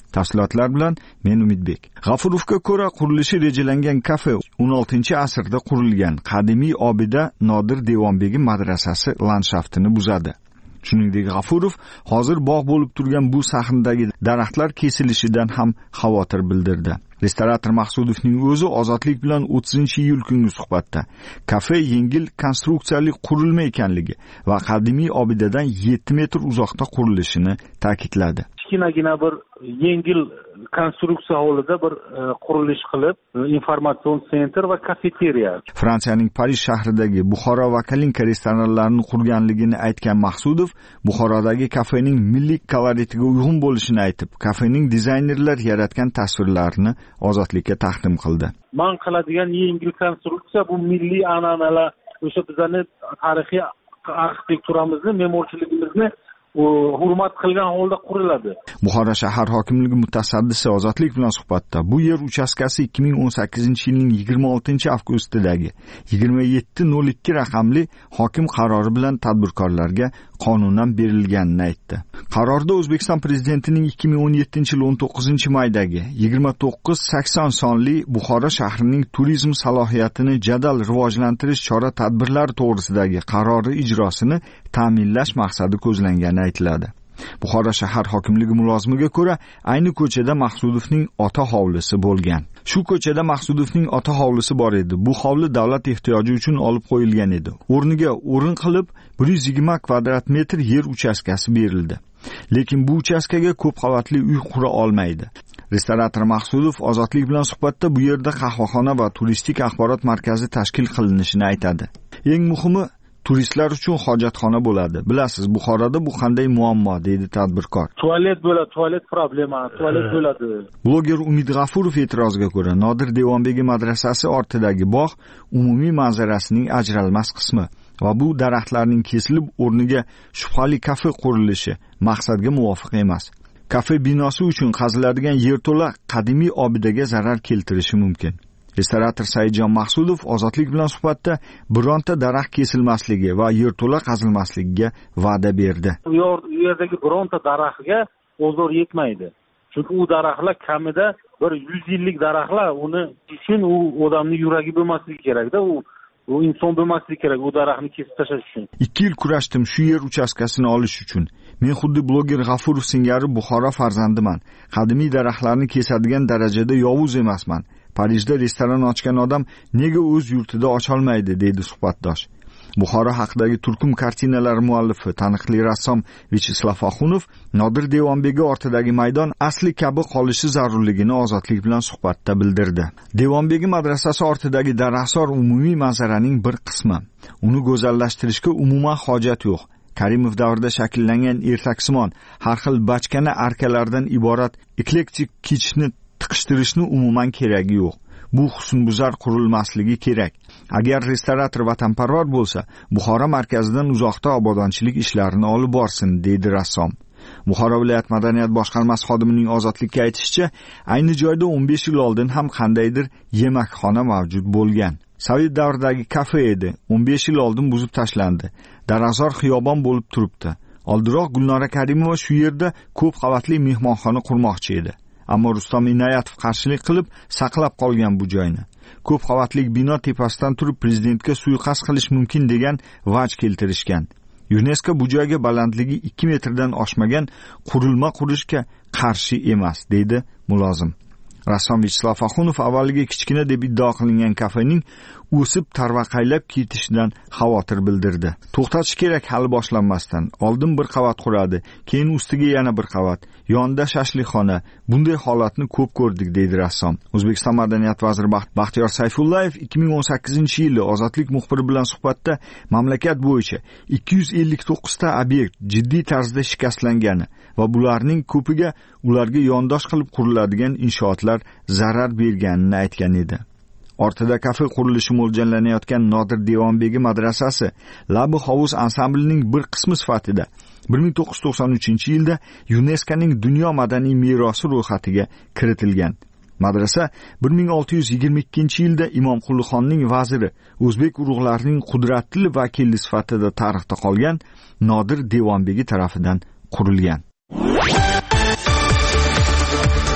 Tafsilotlar bilan men Umidbek. G'afurovga ko'ra, qurilishi rejalangan kafe o'n oltinchi asrda qurilgan qadimiy obida Nodir Devonbegi madrasasi landshaftini buzadi. Shuningdek, G'afurov hozir bog' bo'lib turgan bu sahnadagi daraxtlar kesilishidan ham xavotir bildirdi. Restorator Maqsudovning o'zi Ozodlik bilan o'ttizinchi iyul kungi suhbatda kafe yengil konstruksiyali qurilma ekanligi va qadimiy obidadan yetti metr uzoqda qurilishini ta'kidladi. Kichkinagina bir yengil konstruksiya hovlida bir e, qurilish qilib, informatsion sentr va kafeteriya. Fransiyaning Parij shahridagi Buxoro va Kalinka restoranlarini qurganligini aytgan Maqsudov, Buxorodagi kafening milliy koloritiga uyg'un bo'lishini aytib, kafening dizaynerlar yaratgan tasvirlarini Ozodlikka taqdim qildi. Man qiladigan yengil konstruksiya bu milliy an'analar, o'sha bizning tarixiy arxitekturamizni, me'morchiligimizni hurmat qilgan holda quriladi. Buxoro shahar hokimligi mutasaddisi Ozodlik bilan suhbatda bu yer uchastkasi ikki ming o'n sakkizinchi yilning yigirma oltinchi avgustidagi yigirma yetti nol ikki raqamli hokim qarori bilan tadbirkorlarga qonunan berilganini aytdi. Qarorda O'zbekiston prezidentining ikki ming o'n yettinchi yil o'n to'qqizinchi maydagi yigirma to'qqiz sakson sonli Buxoro shahrining turizm salohiyatini jadal rivojlantirish chora-tadbirlari to'g'risidagi qarori ijrosini ta'minlash maqsadi ko'zlangani aytiladi. Buxoro shahar hokimligi mulozimiga ko'ra, ayni ko'chada Maqsudovning ota hovlisi bo'lgan. Shu ko'chada Maqsudovning ota hovlisi bor edi. Bu hovli davlat ehtiyoji uchun olib qo'yilgan edi. O'rniga o'rin qilib bir yuz yigirma kvadrat metr yer uchastkasi berildi. Lekin bu uchastkaga ko'p qavatli uy qura olmaydi. Restorator Maqsudov Ozodlik bilan suhbatda bu yerda qahvaxona va turistik axborot markazi tashkil qilinishini aytadi. Eng muhimi turistlar uchun hojatxona bo'ladi. Bilasiz, Buxoroda bu qanday muammo, deydi tadbirkor. Tualet bo'ladi, tualet problema, tualet bo'ladi. Bloger Umid G'afurov e'tiroziga ko'ra, Nodir Devonbegi madrasasi ortidagi bog' umumiy manzarasining ajralmas qismi va bu daraxtlarning kesilib o'rniga shubhali kafe qurilishi maqsadga muvofiq emas. Kafe binosi uchun qaziladigan yerto'la qadimiy obidaga zarar keltirishi mumkin. Restorator Saidjon Maqsudov Ozodlik bilan suhbatda bironta daraxt kesilmasligi va yerto'la qazilmasligiga va'da berdi. U yerdagi bironta daraxtga ozor yetmaydi. Chunki u daraxtlar kamida bir yuz yillik daraxtlar, uni uchun u odamning yuragi bo'lmasligi kerak-da, u u inson bo'lmasligi kerak u daraxtni kesib tashlash uchun. ikki yil kurashdim shu yer uchastkasini olish uchun. Men xuddi bloger G'afurov singari Buxoro farzandiman. Qadimiy daraxtlarni kesadigan darajada yovuz emasman. Parijda restoran ochgan odam nega o'z yurtida ocholmaydi, deydi suhbatdosh. Buxoro haqidagi turkum kartinalari muallifi, taniqli rassom Vyacheslav Axunov Nodir Devonbegi ortidagi maydon asli kabi qolishi zarurligini Ozodlik bilan suhbatda bildirdi. Devonbegi madrasasi ortidagi daraxtzor umumiy manzaraning bir qismi. Uni go'zallashtirishga umuman hojat yo'q. Karimov davrida shakllangan ertaksimon, har xil bachkana arkalardan iborat eklektik kitchni tiqishtirishni umuman keragi yo'q. Bu husnbuzar qurilmasligi kerak. Agar restorator vatanparvar bo'lsa, Buxoro markazidan uzoqda obodonchilik ishlarini olib borsin, deydi rassom. Buxoro viloyat madaniyat boshqarmasi xodimining Ozodlikka aytishicha, ayni joyda o'n besh yil oldin ham qandaydir yemakxona mavjud bo'lgan. Sovet davridagi kafe edi. o'n besh yil oldin buzib tashlandi. Daraxtzor xiyobon bo'lib turibdi. Oldinroq Gulnora Karimova shu yerda ko'p qavatli mehmonxona qurmoqchi edi. Ammo Rustam Inoyatov qarshilik qilib saqlab qolgan bu joyni. Ko'p qavatli bino tepasidan turib prezidentga suiqasd qilish mumkin degan vaj keltirishgan. UNESCO bu joyga balandligi ikki metrdan oshmagan qurilma qurishga qarshi emas, deydi mulozim. Rassom Vyacheslav Axunov avvaliga kichkina deb iddao qilingan kafening o'sib tarvaqaylab ketishidan xavotir bildirdi. To'xtatish kerak hali boshlanmasdan. Oldin bir qavat quradi, keyin ustiga yana bir qavat, yonida shashlikxona. Bunday holatni ko'p ko'rdik, deydi rassom. O'zbekiston madaniyat vaziri Baxtiyor Sayfullayev ikki ming o'n sakkizinchi yili Ozodlik muxbiri bilan suhbatda mamlakat bo'yicha ikki yuz ellik to'qqiz ta obyekt jiddiy tarzda shikastlangani va bularning ko'piga ularga yondosh qilib quriladigan inshootlar zarar berganini aytgan edi. Ortida kafe qurilishi mo'ljallanayotgan Nodir Devonbegi madrasasi Labi hovuz ansamblining bir qismi sifatida bir ming to'qqiz yuz to'qson uchinchi yilda UNESCOning dunyo madaniy merosi ro'yxatiga kiritilgan. Madrasa bir ming olti yuz yigirma ikkinchi yilda Imom Qulluxonning vaziri, o'zbek urug'larining qudratli vakili sifatida tarixda qolgan Nodir Devonbegi tarafidan qurilgan.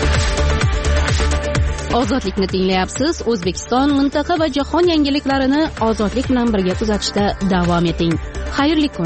Ozodlikni tinglayapsiz. O'zbekiston, mintaqa va jahon yangiliklarini ozodlik bilan birga kuzatishda davom eting. Xayrli kun.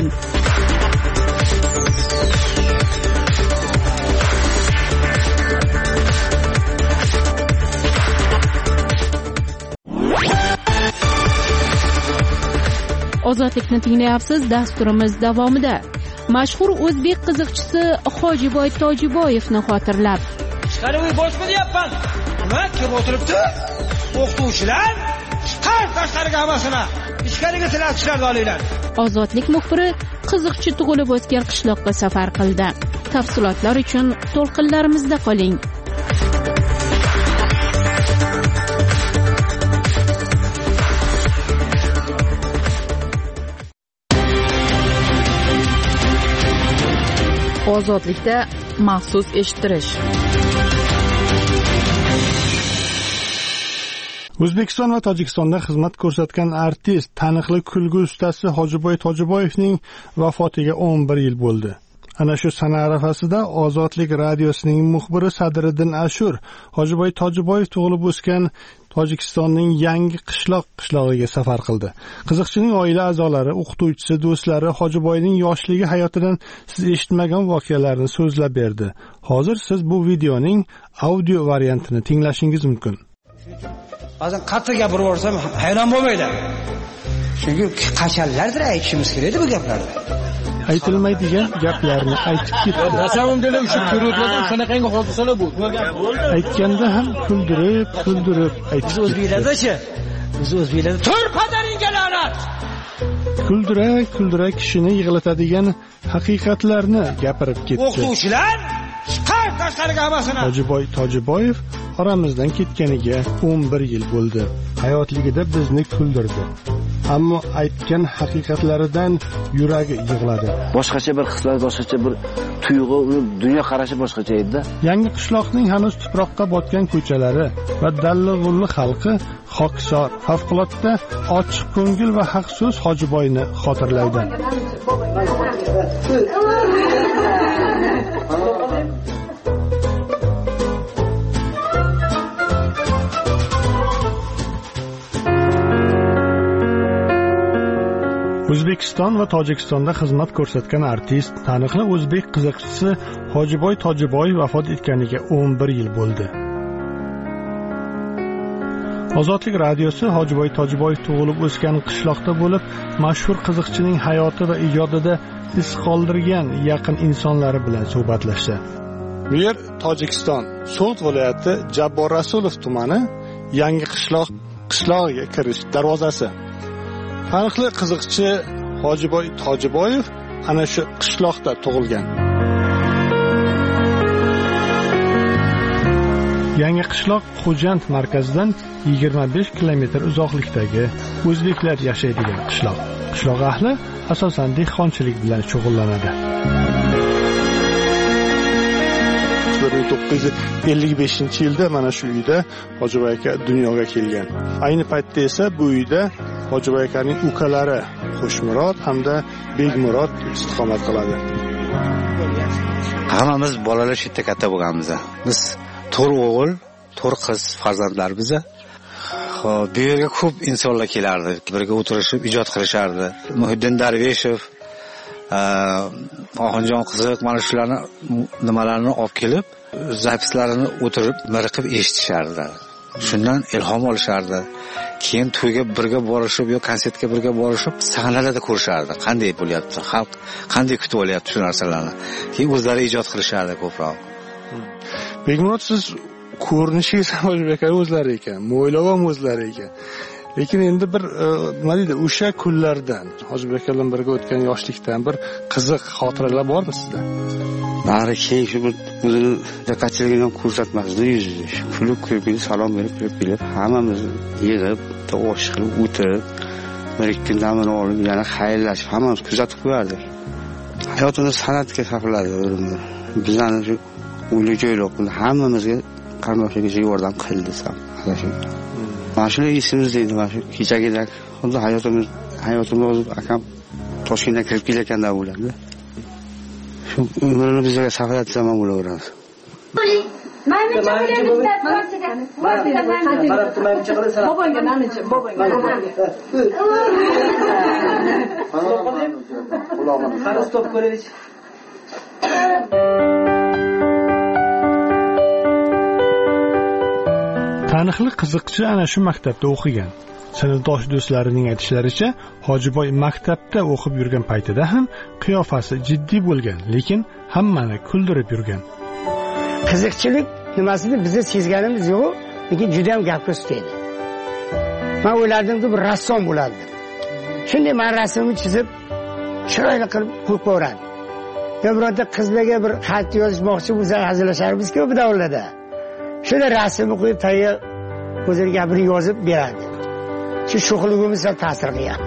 Ozodlikni tinglayapsiz. Dasturimiz davomida mashhur o'zbek qiziqchisi Hojiboy Tojiboyevni xotirlab. Chiqarib boshqa deyapman. Nima kim o'tiribdi? O'qituvchilar chiqar tashqariga hammasini. Ichkariga tilashlarni olinglar. Ozodlik muxbiri qiziqchi tug'ilib o'sgan qishloqqa safar qildi. Tafsilotlar uchun to'lqinlarimizda qoling. Ozodlikda maxsus eshittirish. O'zbekiston va Tojikistonda xizmat ko'rsatgan artist, taniqli kulgu ustasi Hojiboy Tojiboyevning vafotiga o'n bir yil bo'ldi. Ana shu sana arafasida Ozodlik radiosining muxbiri Sadriddin Ashur Hojiboy Tojiboyev tug'ilib o'sgan Tojikistonning yangi qishloq qishlog'iga safar qildi. Qiziqchining oila a'zolari, o'qituvchisi, do'stlari Hojiboyning yoshligi hayotidan siz eshitmagan voqealarni so'zlab berdi. Hozir siz bu videoning audio variantini tinglashingiz mumkin. Ba'zan qattiq gapirib yuborsam hayron bo'lmaydi. Chunki qachanlardir aytishimiz kerak bu gaplarni. Aytilmaydigan gaplarni aytib ketdi. Nasamimda o'sha ko'ruvlarda shunaqangi hodisalar bo'ldi. Aytganda ham kuldirib, kuldirib aytib. O'zbeklarda-chi? Biz o'zbeklarda tur padaringga la'nat. Kuldira, kuldira kishini yig'latadigan haqiqatlarni gapirib ketdi. O'qituvchilar chiqar tashqariga hammasini. Hojiboy Tojiboyev oramizdan ketganiga o'n bir yil bo'ldi. Hayotligida bizni kuldirdi. Ammo aytgan haqiqatlaridan yuragi yig'ladi. Boshqacha bir hislar, boshqacha bir tuyg'u, dunyo qarashi boshqacha edi. Yangi qishloqning hanuz tuproqqa botgan ko'chalari va Dallig'ulli xalqi xokisor, favqulodda ochiq ko'ngil va haqso'z Hojiboyni xotirlaydi. O'zbekiston va Tojikistonda xizmat ko'rsatgan artist, taniqli o'zbek qiziqchisi Hojiboy Tojiboyev vafot etganiga o'n bir yil bo'ldi. Ozodlik radiosi Hojiboy Tojiboyev tug'ilib o'sgan qishloqda bo'lib, mashhur qiziqchining hayoti va ijodida iz qoldirgan yaqin insonlari bilan suhbatlashdi. Bu yer Tojikiston, So'g'd viloyati Jabbor Rasulov tumani yangi qishloq qishlog'iga kirish darvozasi. Taniqli qiziqchi Hojiboy Tojiboyev ana shu qishloqda tug'ilgan. Yangi qishloq Xo'jand markazidan yigirma besh kilometr uzoqlikdagi o'zbeklar yashaydigan qishloq. Qishloq ahli asosan dehqonchilik bilan shug'ullanadi. bir ming to'qqiz yuz ellik beshinchi yilda mana shu uyda Hojiboy aka dunyoga kelgan. Ayni paytda esa bu uyda Hojiboy akaning ukalari Xushmurod hamda Begmurod istiqomat qiladi. Hammamiz bolalar shu yerda katta bo'lganmiz. Biz to'rt o'g'il, to'rt qiz farzandlarmiz. Xo'p, bu yerga ko'p insonlar kelardi, birga o'tirishib ijod qilishardi. Muhiddin Darveshov, Oxunjon qiziq mana shularni nimalarni olib kelib, zapislarini o'tirib, miriqib eshitishardi. Shundan ilhom olishardi. Keyin to'yga birga borishib yo konsertga birga borishib, sahnalarda ko'rishardi. Qanday bo'lyapti, xalq qanday kutib olyapti shu narsalarni. Keyin o'zlari ijod qilishardi ko'proq. Begmurod, siz ko'rinishingiz Hojiboy aka o'zlari ekan, mo'ylab ham o'zlari ekan. Lekin endi bir nima deydi, o'sha kunlardan, Hojiboy aka bilan birga o'tgan yoshlikdan bir qiziq xotiralar bormi sizda? Bari keyin shu bir o'zini diqqatchiligini ham ko'rsatmasdi, yuzi. Kulib kulib, salom berib, kulib, hammamiz yig'ib, osh qilib o'tirib, bir ikki kun dam olib, yana xayrlashib, hammamiz kuzatib qo'yardik. Hayotimiz san'atga sarfladi o'rinda. Bizlarni shu o'yli joylar qildi, hammamizga qarindoshiga yordam qildi desam, ana shu. Mana shu esimizda edi, mana shu kechagidek, xuddi hayotimiz, hayotimda o'zib akam Toshkentga kirib kelayotganda bo'ladi. Shu umrini bizga sarflatsa ham bo'laveradi. Maymuncha bo'layapti, qarab turmaycha qilasan. Bobongga nanichi, bobongga. Qara stop ko'raylik. Taniqli qiziqchi ana shu maktabda o'qigan. Sinfdosh do'stlarining aytishlaricha, Hojiboy maktabda o'qib yurgan paytida ham qiyofasi jiddiy bo'lgan, lekin hammani kuldirib yurgan. Qiziqchilik nimasini biz sezganimiz yo'q, lekin juda ham gapga ustaydi. Men o'ylardimki, bir rassom bo'ladi. Shunday men rasmni chizib, chiroyli qilib qo'yib qo'yardim. Ya birorta qizlarga bir xat yozmoqchi bo'lsa, hazillasharmiz-ku bu davrlarda. Shunda rasmni qo'yib tayyor o'zining gapini yozib beradi. Shu sho'xligimiz ham ta'sir qilgan.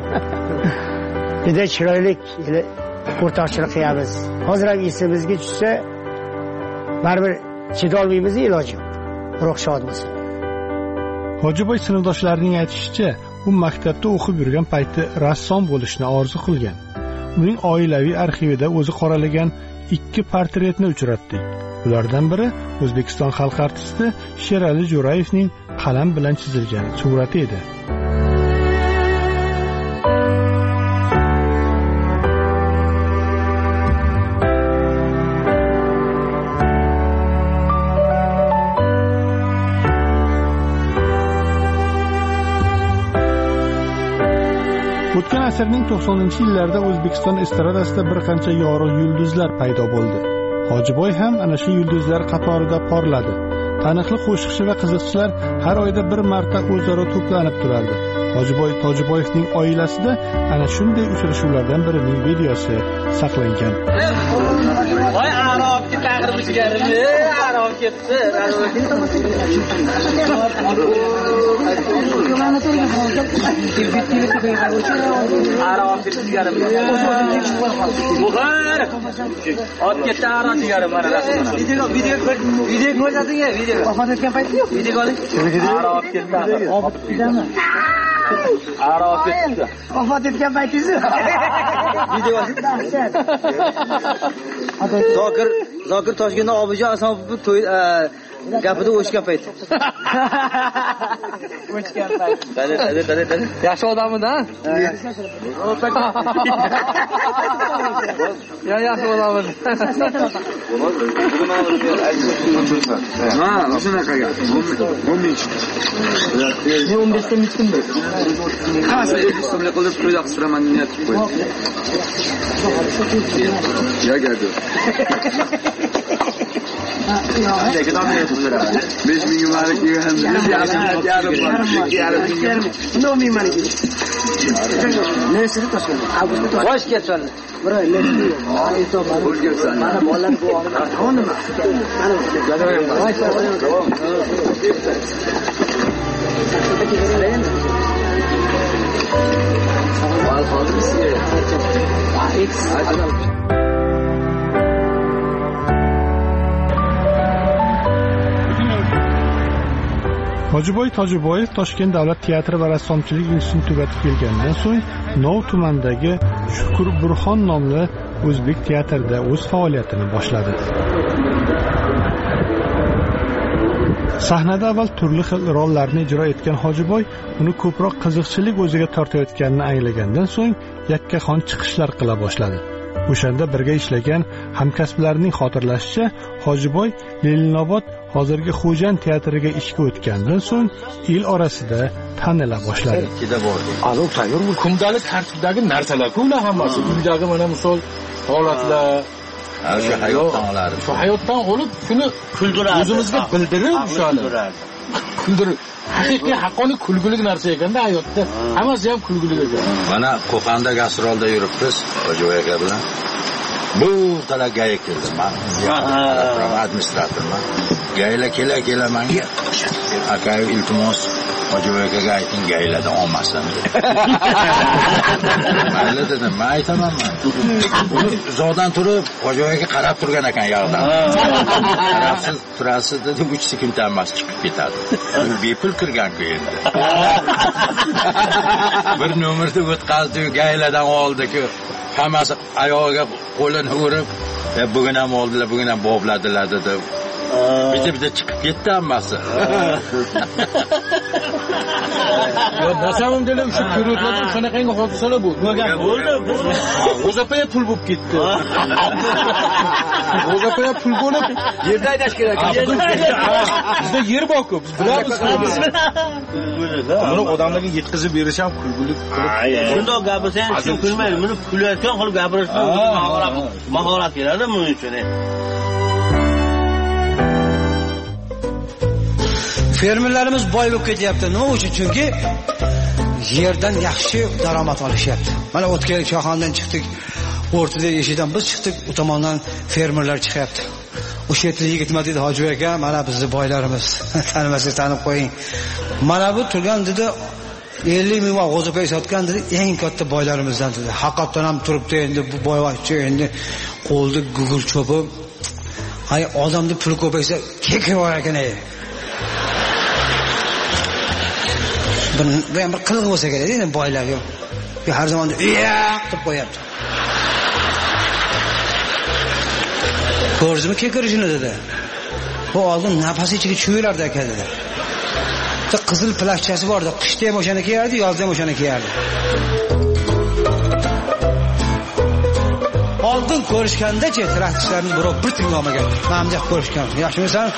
Juda chiroyli o'rtoqchilik qilamiz. Hozir ham esimizga tushsa, baribir chidolmaymiz, iloji yo'q. Ruxsat bo'lsin. Hojiboy sinfdoshlarining aytishicha, u maktabda o'qib yurgan paytda rassom bo'lishni orzu qilgan. Uning oilaviy arxivida o'zi qoralagan ikki portretni uchratdik. Ulardan biri O'zbekiston xalq artisti Sherali Jo'rayevning qalam bilan chizilgan surati edi. O'tgan asrning to'qsoninchi yillarida O'zbekiston estradasida bir qancha yorug' yulduzlar paydo bo'ldi. Hojiboy ham ana shu yulduzlar qatorida porladi. Taniqli qo'shiqchi va qiziqchilar har oyda bir marta o'zaro to'planib turardi. Hojiboy Tojiboyevning oilasida ana shunday uchrashuvlardan birining videosi saqlangan. Voy arabga taqirib chiqardi, arab ketdi. Arab chiqarib. Buxar. Ot ketdi arab chiqarib mana rasmini. Video video video ko'rsating-a, video. Vafot etgan paytda yo'q. Video oling. Arab ketdi. Arab ketdi. Vafot etgan paytingiz. Video oling. Zokir Zokir Toshkentda Obijon Asomov to'y gapida o'shgan payt. O'shgan payt. Qani, qani, qani, qani. Yaxshi odammidan? Ya, yaxshi odammiz. Ha, shunaqaga. o'n ming. Ne o'n besh ming chiqindi. Hammasi o'zbek so'mli qilib to'yda qistiraman niyat qo'ydim. Ya, gado. besh ming mark yegan. Yarim yarim yarim. Nomi marki. Nesi Toshkent? Avgustda. Xo'sh ketsan. Biroy, nesi? Ayto mana. Mana bolalar bu og'ir. Nima? Hojiboy Tojiboyev Toshkent davlat teatri va rassomchilik institutini tugatib kelgandan so'ng Nov tumanidagi Shukur Burxon nomli o'zbek teatrida o'z faoliyatini boshladi. Sahnada avval turli xil rollarni ijro etgan Hojiboy uni ko'proq qiziqchilik o'ziga tortayotganini anglagandan so'ng yakkaxon chiqishlar qila boshladi. O'shanda birga ishlagan hamkasblarining xotirlashicha, Hojiboy Leninobod hozirgi Xo'jan teatriga ishga o'tgandan so'ng el orasida tanila boshladi. Aloq tayyor bu kundalik tartibdagi narsalar-ku ular hammasi. Uydagi mana misol holatlar, shu hayotdan oladi. Shu hayotdan olib shuni kuldiradi. O'zimizga bildirib o'shani. Kuldirib. Haqiqiy haqqoniy kulgulik narsa ekanda hayotda. Hammasi ham kulgulik ekan. Mana Qo'qonda gastrolda yuribmiz Hojiboy aka bilan. Bu tala gaya keldi. Men administratorman. Gayla kela kela menga aka iltimos Hojiboy akaga ayting gayladan olmasin. Mayli dedim, men aytaman men. Uzoqdan turib Hojiboy aka qarab turgan ekan yoqdan. Qarabsiz turasiz dedi, uch sekunddan emas chiqib ketadi. U bepul kirgan-ku endi. Bir nomerni o'tkazdi, gayladan oldi-ku. Hammasi oyog'iga qo'lini urib, bugun ham oldilar, bugun ham bobladilar dedi. bitta bitta chiqib ketdi hammasi. Yo, nasamim dedim shu ko'rayotganim shunaqangi hodisalar bo'ldi. Bo'ldi. O'zapaya pul bo'lib ketdi. O'zapaya pul bo'lib yerda aydash kerak. Bizda yer bor-ku, biz bilamiz. Buni odamlarga yetkazib berish ham kulguli qilib. Shundoq gapirsan, shu kulmaydi. Buni kulayotgan qilib gapirishni mahorat mahorat keladi buning uchun. Fermerlarimiz boy bo'lib ketyapti. Nima uchun? Chunki yerdan yaxshi daromad olishyapti. Mana o'tgan shoxondan chiqdik, o'rtada eshikdan biz chiqdik, u tomondan fermerlar chiqyapti. O'sha yerda yigit nima dedi Hoji aka, mana bizning boylarimiz. Tanimasangiz tanib qo'ying. Mana bu turgan dedi ellik ming va g'o'zapay sotgan dedi, eng katta boylarimizdan dedi. Haqiqatan ham turibdi endi bu boyvachcha endi qo'lda gugul cho'pib. Hay odamda pul ko'paysa keke bor ekan ey. Bir bir qilg'i bo'lsa kerak endi boylar yo'q. Har zaman yo'q deb qo'yapti. Ko'rdingmi kekirishini dedi. Bu oldin nafasi ichiga chuvilardi aka dedi. Bitta qizil plashchasi bor edi, qishda ham o'shani kiyardi, yozda ham o'shani kiyardi. Oldin ko'rishganda-chi traktorlarni birov bir tiling olmagan. Mamdaq ko'rishgan. Yaxshimisan?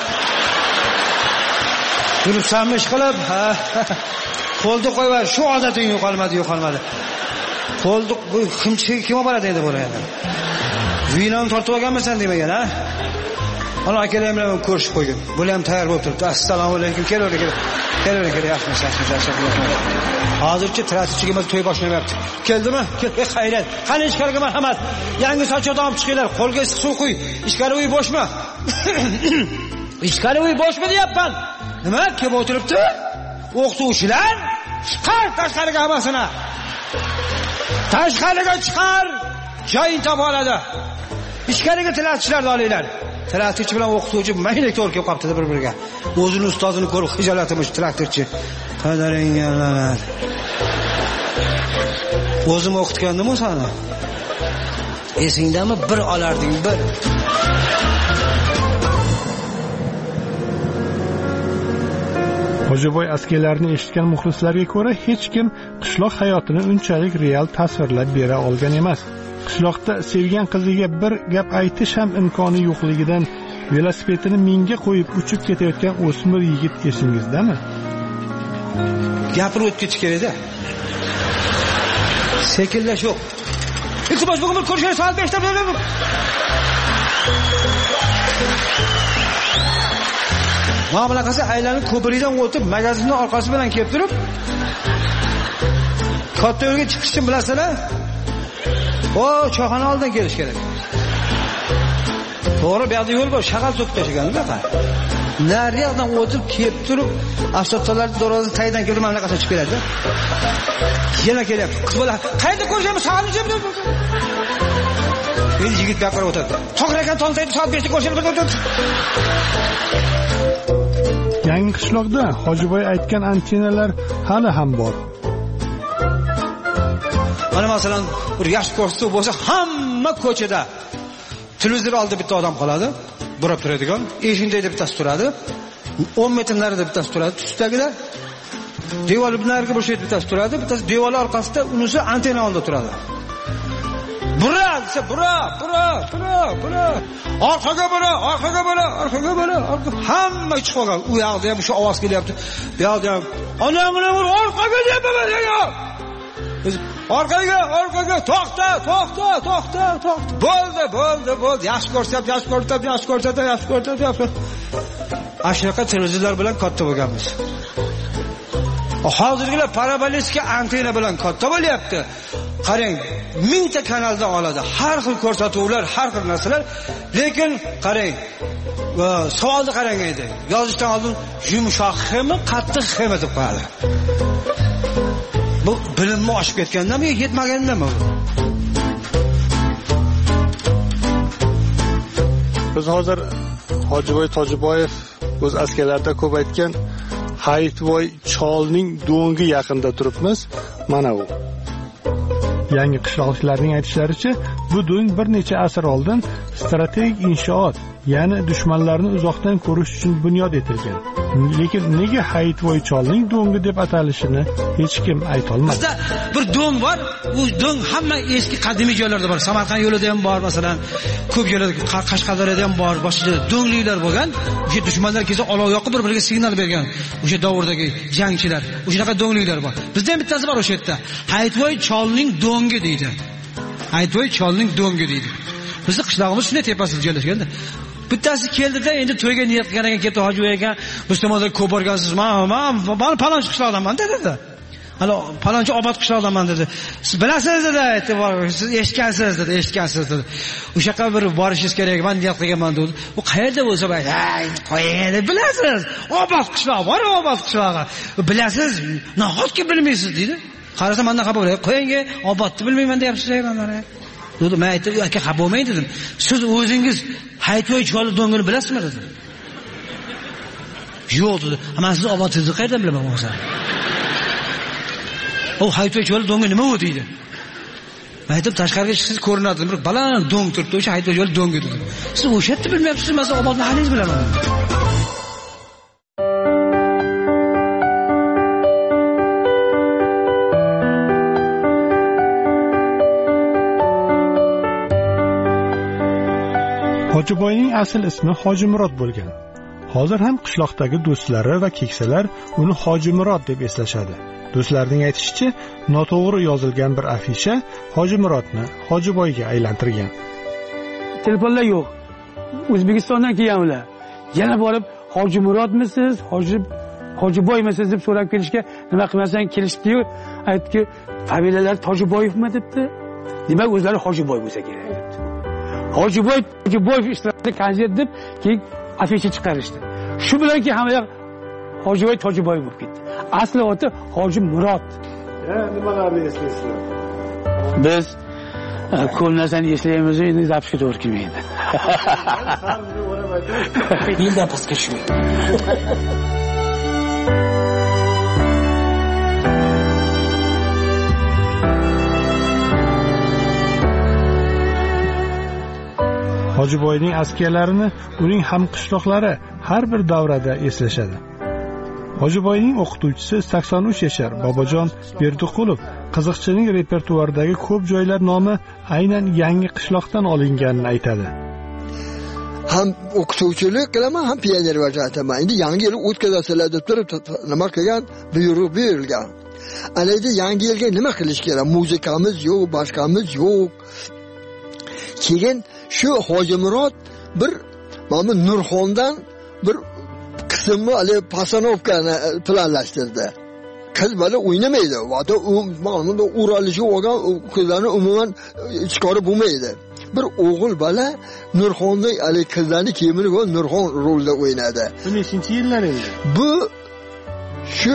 Yuribsanmi ish qilib? Ha. Qo'lda qo'yvar, shu odating yo'qolmadi, yo'qolmadi. Qo'lda kimchi kim olib boradi endi buni endi. Vinoni tortib olganmisan demagan, ha? Ana akalar bilan ko'rishib qo'ygan. Bular ham tayyor bo'lib turibdi. Assalomu alaykum. Kelaver, kelaver. Kelaver, kelaver. Yaxshimisiz, yaxshimisiz. Hozircha transportchiga to'y boshlamayapti. Keldimi? Xayrat. Qani ichkariga marhamat. Yangi sochdan olib chiqinglar. Qo'lga issiq suv qo'y. Ichkari uy bo'shmi? Ichkari uy bo'shmi deyapman. Nima? Kim o'tiribdi? O'qituvchilar chiqar tashqariga hammasini. Tashqariga chiqar. Joyini topa oladi. Ichkariga tilatchilarni olinglar. Traktorchi bilan o'qituvchi maylik to'g'ri kelib qolibdi bir-biriga. O'zini ustozini ko'rib xijolatimiz traktorchi. Qadaringga la'nat. O'zim o'qitgandim o'sani. Esingdami bir olarding bir. Hojiboy askarlarni eshitgan muxlislarga ko'ra hech kim qishloq hayotini unchalik real tasvirlab bera olgan emas. Qishloqda sevgan qiziga bir gap aytish ham imkoni yo'qligidan velosipedini minga qo'yib uchib ketayotgan o'smir yigit esingizdami? Gapirib o'tib ketish kerak-da. Sekinlash yo'q. Iltimos bugun bir ko'rishamiz soat beshda bo'lib. Ma'mula qilsa aylanib ko'prikdan o'tib magazinning orqasi bilan kelib turib katta yo'lga chiqishni bilasizlar? O, cho'xona oldidan kelish kerak. To'g'ri, bu yoqda yo'l bor, shag'al so'kib tashlagan-da. Nariyoqdan o'tib kelib turib, avtolarning darvozasi tagidan kelib mana qasa chiqib keladi. Yana kelyapti. Qiz bola, qayerda ko'rishamiz? Soatni jim. Men yigit gapirib o'tadi. To'g'ri tongtaydi, soat beshda ko'rishamiz. Yangi qishloqda Hojiboy aytgan antenalar hali ham bor. Mana masalan, bir yosh ko'rsatuv bo'lsa, hamma ko'chada televizor oldida bitta odam qoladi, burab turadigan, eshikda bittasi turadi, o'n metr narida bittasi turadi, ustidagida devor binariga bir yerda bittasi turadi, bittasi devor orqasida, unisi antena oldida turadi. Bura, desa bura, bura, bura, bura. Orqaga bura, orqaga bura, orqaga bura, orqaga. Hamma chiqib qolgan. U yoqda ham shu ovoz kelyapti. Bu yoqda ham ana mana orqaga deyapman. Orqaga, orqaga, to'xta, to'xta, to'xta, to'xta. Bo'ldi, bo'ldi, bo'ldi. Yaxshi ko'rsatib, yaxshi ko'rsatib, yaxshi ko'rsatib, yaxshi ko'rsatib, yaxshi. Ashnaqa televizorlar bilan katta bo'lganmiz. Hozirgilar paraboliska antena bilan katta bo'lyapti. Qarang, mingta kanaldan oladi. Har xil ko'rsatuvlar, har xil narsalar. Lekin qarang, savolni qarang edi. Yozishdan oldin yumshoq xemi, qattiq xemi deb qo'yadi. Bu bilimni oshib ketgandami, yetmagandami? Biz hozir Hojiboy Tojiboyev o'z askarlarida ko'p aytgan Hayitboy Cholning do'ngi yaqinda turibmiz. Mana u. Yangi qishloqliklarning aytishlaricha, bu do'ng bir necha asr oldin strategik inshoot, ya'ni dushmanlarni uzoqdan ko'rish uchun bunyod etilgan. Lekin nega Hayitvoy cholning do'ngi deb atalishini hech kim ayta olmadi. Bizda bir do'ng bor, u do'ng hamma eski qadimiy joylarda bor. Samarqand yo'lida ham bor, masalan, ko'p joylarda Qashqadaryoda ham bor, boshqa do'ngliklar bo'lgan. O'sha dushmanlar kelsa olov yoqib bir-biriga signal bergan. O'sha davrdagi jangchilar, o'shaqa do'ngliklar bor. Bizda ham bittasi bor o'sha yerda. Hayitvoy cholning do'ngi deydi. Hayitvoy cholning do'ngi deydi. Bizning qishlog'imiz shunday tepasida joylashganda. Bittasi keldida endi to'yga niyat qilgan ekan, ketdi hoji ekan, biz tomonda ko'p borgansiz, men men men palonchi qishloqdanman dedi. Hali palonchi obod qishloqdanman dedi. Siz bilasiz dedi, e'tibor, siz eshitgansiz dedi, eshitgansiz dedi. O'sha yoqqa bir borishingiz kerak, men niyat qilganman dedi. U qayerda bo'lsa, "Hay, qo'ying dedi, bilasiz. Obod qishloq bor, obod qishlog'i. Bilasiz, nahotki bilmaysiz" dedi. Qarasa mendan xabar bo'ladi. "Qo'ying, obodni bilmayman" deyapsiz deymanlar. Dedi, men aytdim, "Aka, xafa bo'lmang" dedim. "Siz o'zingiz Hayitvoy choli do'ngini bilasizmi?" dedi. "Yo'q" dedi. "Men sizni obodingizni qayerdan bilaman o'zi?" "O Hayitvoy choli do'ngi nima u?" deydi. Men aytdim, "Tashqariga chiqsangiz ko'rinadi, bir baland do'ng turibdi, o'sha Hayitvoy choli do'ngi" dedi. "Siz o'sha yerni bilmayapsiz, men sizni obodni halingizni bilaman." Hojiboyning asl ismi Hojimurod bo'lgan. Hozir ham qishloqdagi do'stlari va keksalar uni Hojimurod deb eslashadi. Do'stlarning aytishicha, noto'g'ri yozilgan bir afisha Hojimurodni Hojiboyga aylantirgan. Telefonlar yo'q. O'zbekistondan kelgan ular. Yana borib, "Hojimurodmisiz, Hoji Hojiboymisiz" deb so'rab kelishga, nima qilmasan kelishdi-yu, aytdiki, "Familiyalar Tojiboyevmi?" debdi. Demak, o'zlari Hojiboy bo'lsa kerak debdi. Hojiboy, Hojiboyev ishtirokida konsert deb keyin afisha chiqarishdi. Shu bilan keyin hamma yoq Hojiboy Tojiboyev bo'lib ketdi. Asli oti Hojimurod. Ha, nimalarni eslaysizlar? Biz ko'p narsani eslaymiz, endi zapishga to'g'ri kelmaydi. Yildan pastga tushmaydi. Hojiboyning askarlarini uning ham qishloqlari har bir davrada eslashadi. Hojiboyning o'qituvchisi sakson uch yashar Bobojon Berdiqulov qiziqchining repertuaridagi ko'p joylar nomi aynan yangi qishloqdan olinganini aytadi. Ham o'qituvchilik qilaman, ham pioner vaziyataman. Endi yangi yil o'tkazasizlar deb turib nima qilgan, buyruq berilgan. Ana endi yangi yilga nima qilish kerak? Muzikamiz yo'q, boshqamiz yo'q. Keyin shu Hojimurod bir mana Nurxondan bir qismni ali pasanovkani planlashtirdi. Qiz bola o'ynamaydi. Vada u mana uralishi olgan qizlarni umuman chiqarib bo'lmaydi. Bir o'g'il bola Nurxonning ali qizlarni kiyimini va Nurxon rolida o'ynadi. Bu nechinchi yillar edi? Bu shu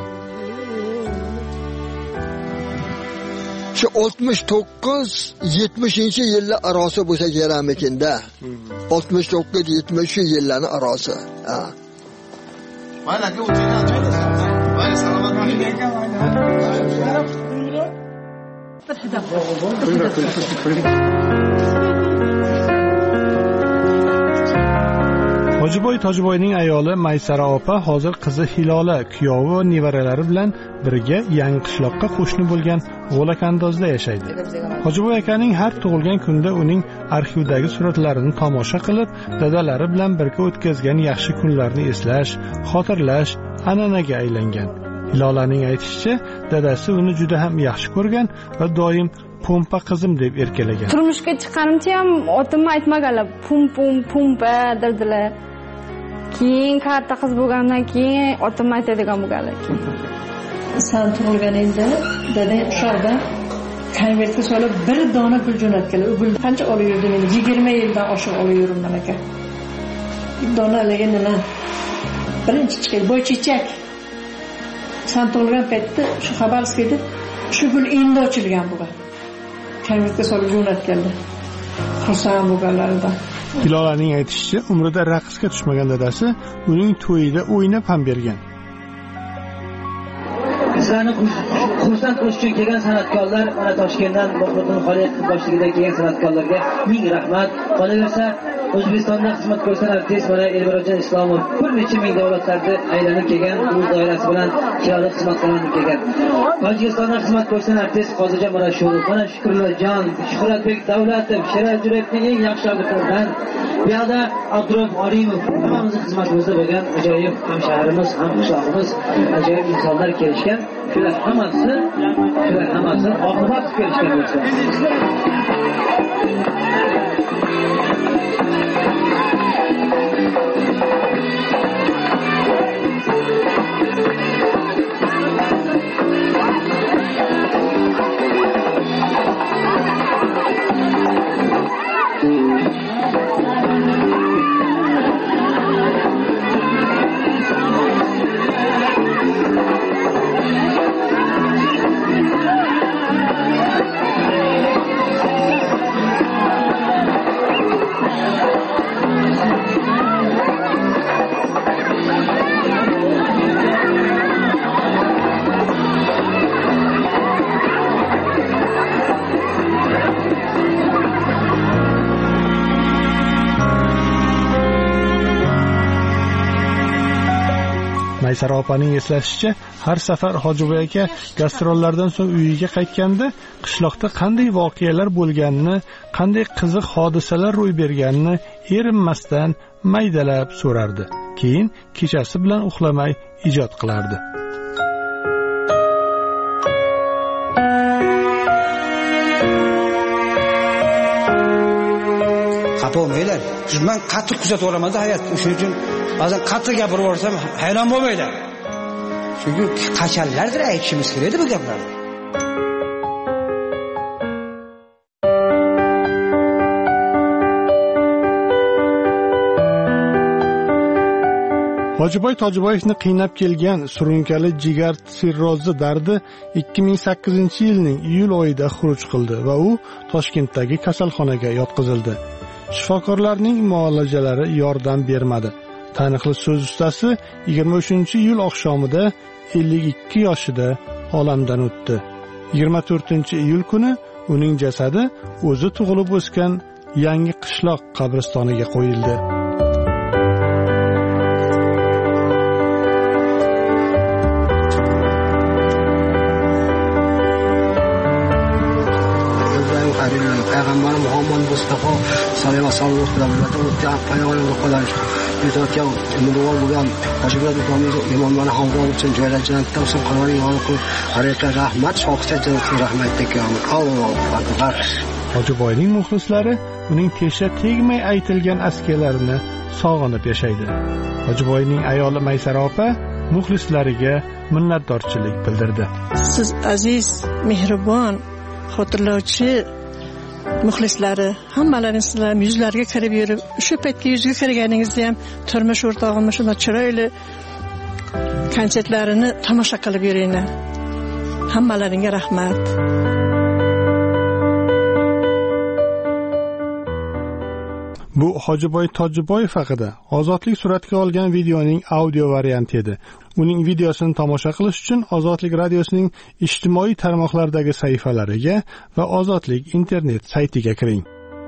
shu oltmish to'qqiz yetmishinchi yillar arosi bo'lsa kerakmikin-da. oltmish to'qqiz yetmish yillarni arosi. Ha. Mana aka o'tgan joyda. Mana salomat Hojiboy Tojiboyning ayoli Maysara opa hozir qizi Hilola, kuyovi va nevaralari bilan birga yangi qishloqqa qo'shni bo'lgan G'olakandozda yashaydi. Hojiboy akaning har tug'ilgan kunda uning arxivdagi suratlarini tomosha qilib, dadalari bilan birga o'tkazgan yaxshi kunlarni eslash, xotirlash an'anaga aylangan. Hilolaning aytishicha, dadasi uni juda ham yaxshi ko'rgan va doim pompa qizim deb erkalagan. Turmushga chiqqanimcha ham otimni aytmaganlar, pum pum pumpa dedilar. Keyin katta qiz bo'lgandan keyin otimni aytadigan bo'lganlar. Sen tug'ilganingda dada shohda konvertga solib bir dona gul jo'natganlar. U gulni qancha olib yurdim men? yigirma yildan oshiq olib yuribman aka. Donaligi nima? Birinchi chiqib boychechak. Sen tug'ilgan paytda shu Xabarovskda shu gul endi ochilgan bo'lgan. Konvertga solib jo'natganlar. Xursand bo'lganlaridan. Hilolaning aytishicha, umrida raqsga tushmagan dadasi uning to'yida o'ynab ham bergan. sizlarni xursand qilish uchun kelgan san'atkorlar mana Toshkentdan Muhriddin Xoliqov boshligida kelgan san'atkorlarga ming rahmat. Qolaversa O'zbekistonda xizmat ko'rgan artist mana Elmirajon Islomov bir necha ming davlatlarda aylanib kelgan, o'z doirasi bilan chiroyli xizmat qilib kelgan. Tojikistonda xizmat ko'rgan artist Qozijon Murashulov, mana Shukrullojon, Shuhratbek Davlatov, Sherali Juratning eng yaxshi shogirdlaridan, bu yerda Abdurahim Olimov, hammamiz xizmatimizda bo'lgan ajoyib hamshahrimiz, ham qishlog'imiz, ajoyib insonlar kelishgan. Shular hammasi, shular hammasi oqibat kelishgan bo'lsa. Maysara opaning eslashicha, har safar Hojiboy aka gastrollardan so'ng uyiga qaytganda qishloqda qanday voqealar bo'lganini, qanday qiziq hodisalar ro'y berganini erinmasdan maydalab so'rardi. Keyin kechasi bilan uxlamay ijod qilardi. Xafa bo'lmanglar. Men qattiq kuzatib olaman-da hayot. Shuning uchun ba'zan qattiq gapirib yuborsam, hayron bo'lmanglar. Chunki qachonlardir aytishimiz kerak edi bu gaplarni. Hojiboy Tojiboyevni qiynab kelgan surunkali jigar sirrozi dardi ikki ming sakkizinchi yilning iyul oyida xuruj qildi va u Toshkentdagi kasalxonaga yotqizildi. Shifokorlarning muolajalari yordam bermadi. Taniqli so'z ustasi yigirma uchinchi iyul oqshomida ellik ikki yoshida olamdan o'tdi. yigirma to'rtinchi iyul kuni uning jasadi o'zi tug'ilib o'sgan Yangi qishloq qabristoniga qo'yildi. Payg'ambar Muhammad Mustafa sallallohu alayhi vasallam bilan o'tgan payg'ambarlar qolgan yuzatgan umrlar bo'lgan hojiblar do'konimiz imonlarni havzo uchun joylashganlikda usul qarori yo'q. Haqiqat rahmat, shoxcha rahmat degan. Alloh akbar. Hojiboyning muxlislari uning tesha tegmay aytilgan askalarini sog'inib yashaydi. Hojiboyning ayoli Maysara opa muxlislariga minnatdorchilik bildirdi. Siz aziz, mehribon, xotirlovchi muxlislari, hammalaringiz sizlar yuzlarga kirib yurib, shu paytga yuzga kirganingizda ham turmush o'rtog'imni shunday chiroyli konsertlarini tomosha qilib yuringlar. Hammalaringga rahmat. Bu Hojiboy Tojiboyev haqida Ozodlik suratga olgan videoning audio varianti edi. Uning videosini tomosha qilish uchun Ozodlik radiosining ijtimoiy tarmoqlardagi sahifalariga va Ozodlik internet saytiga kiring.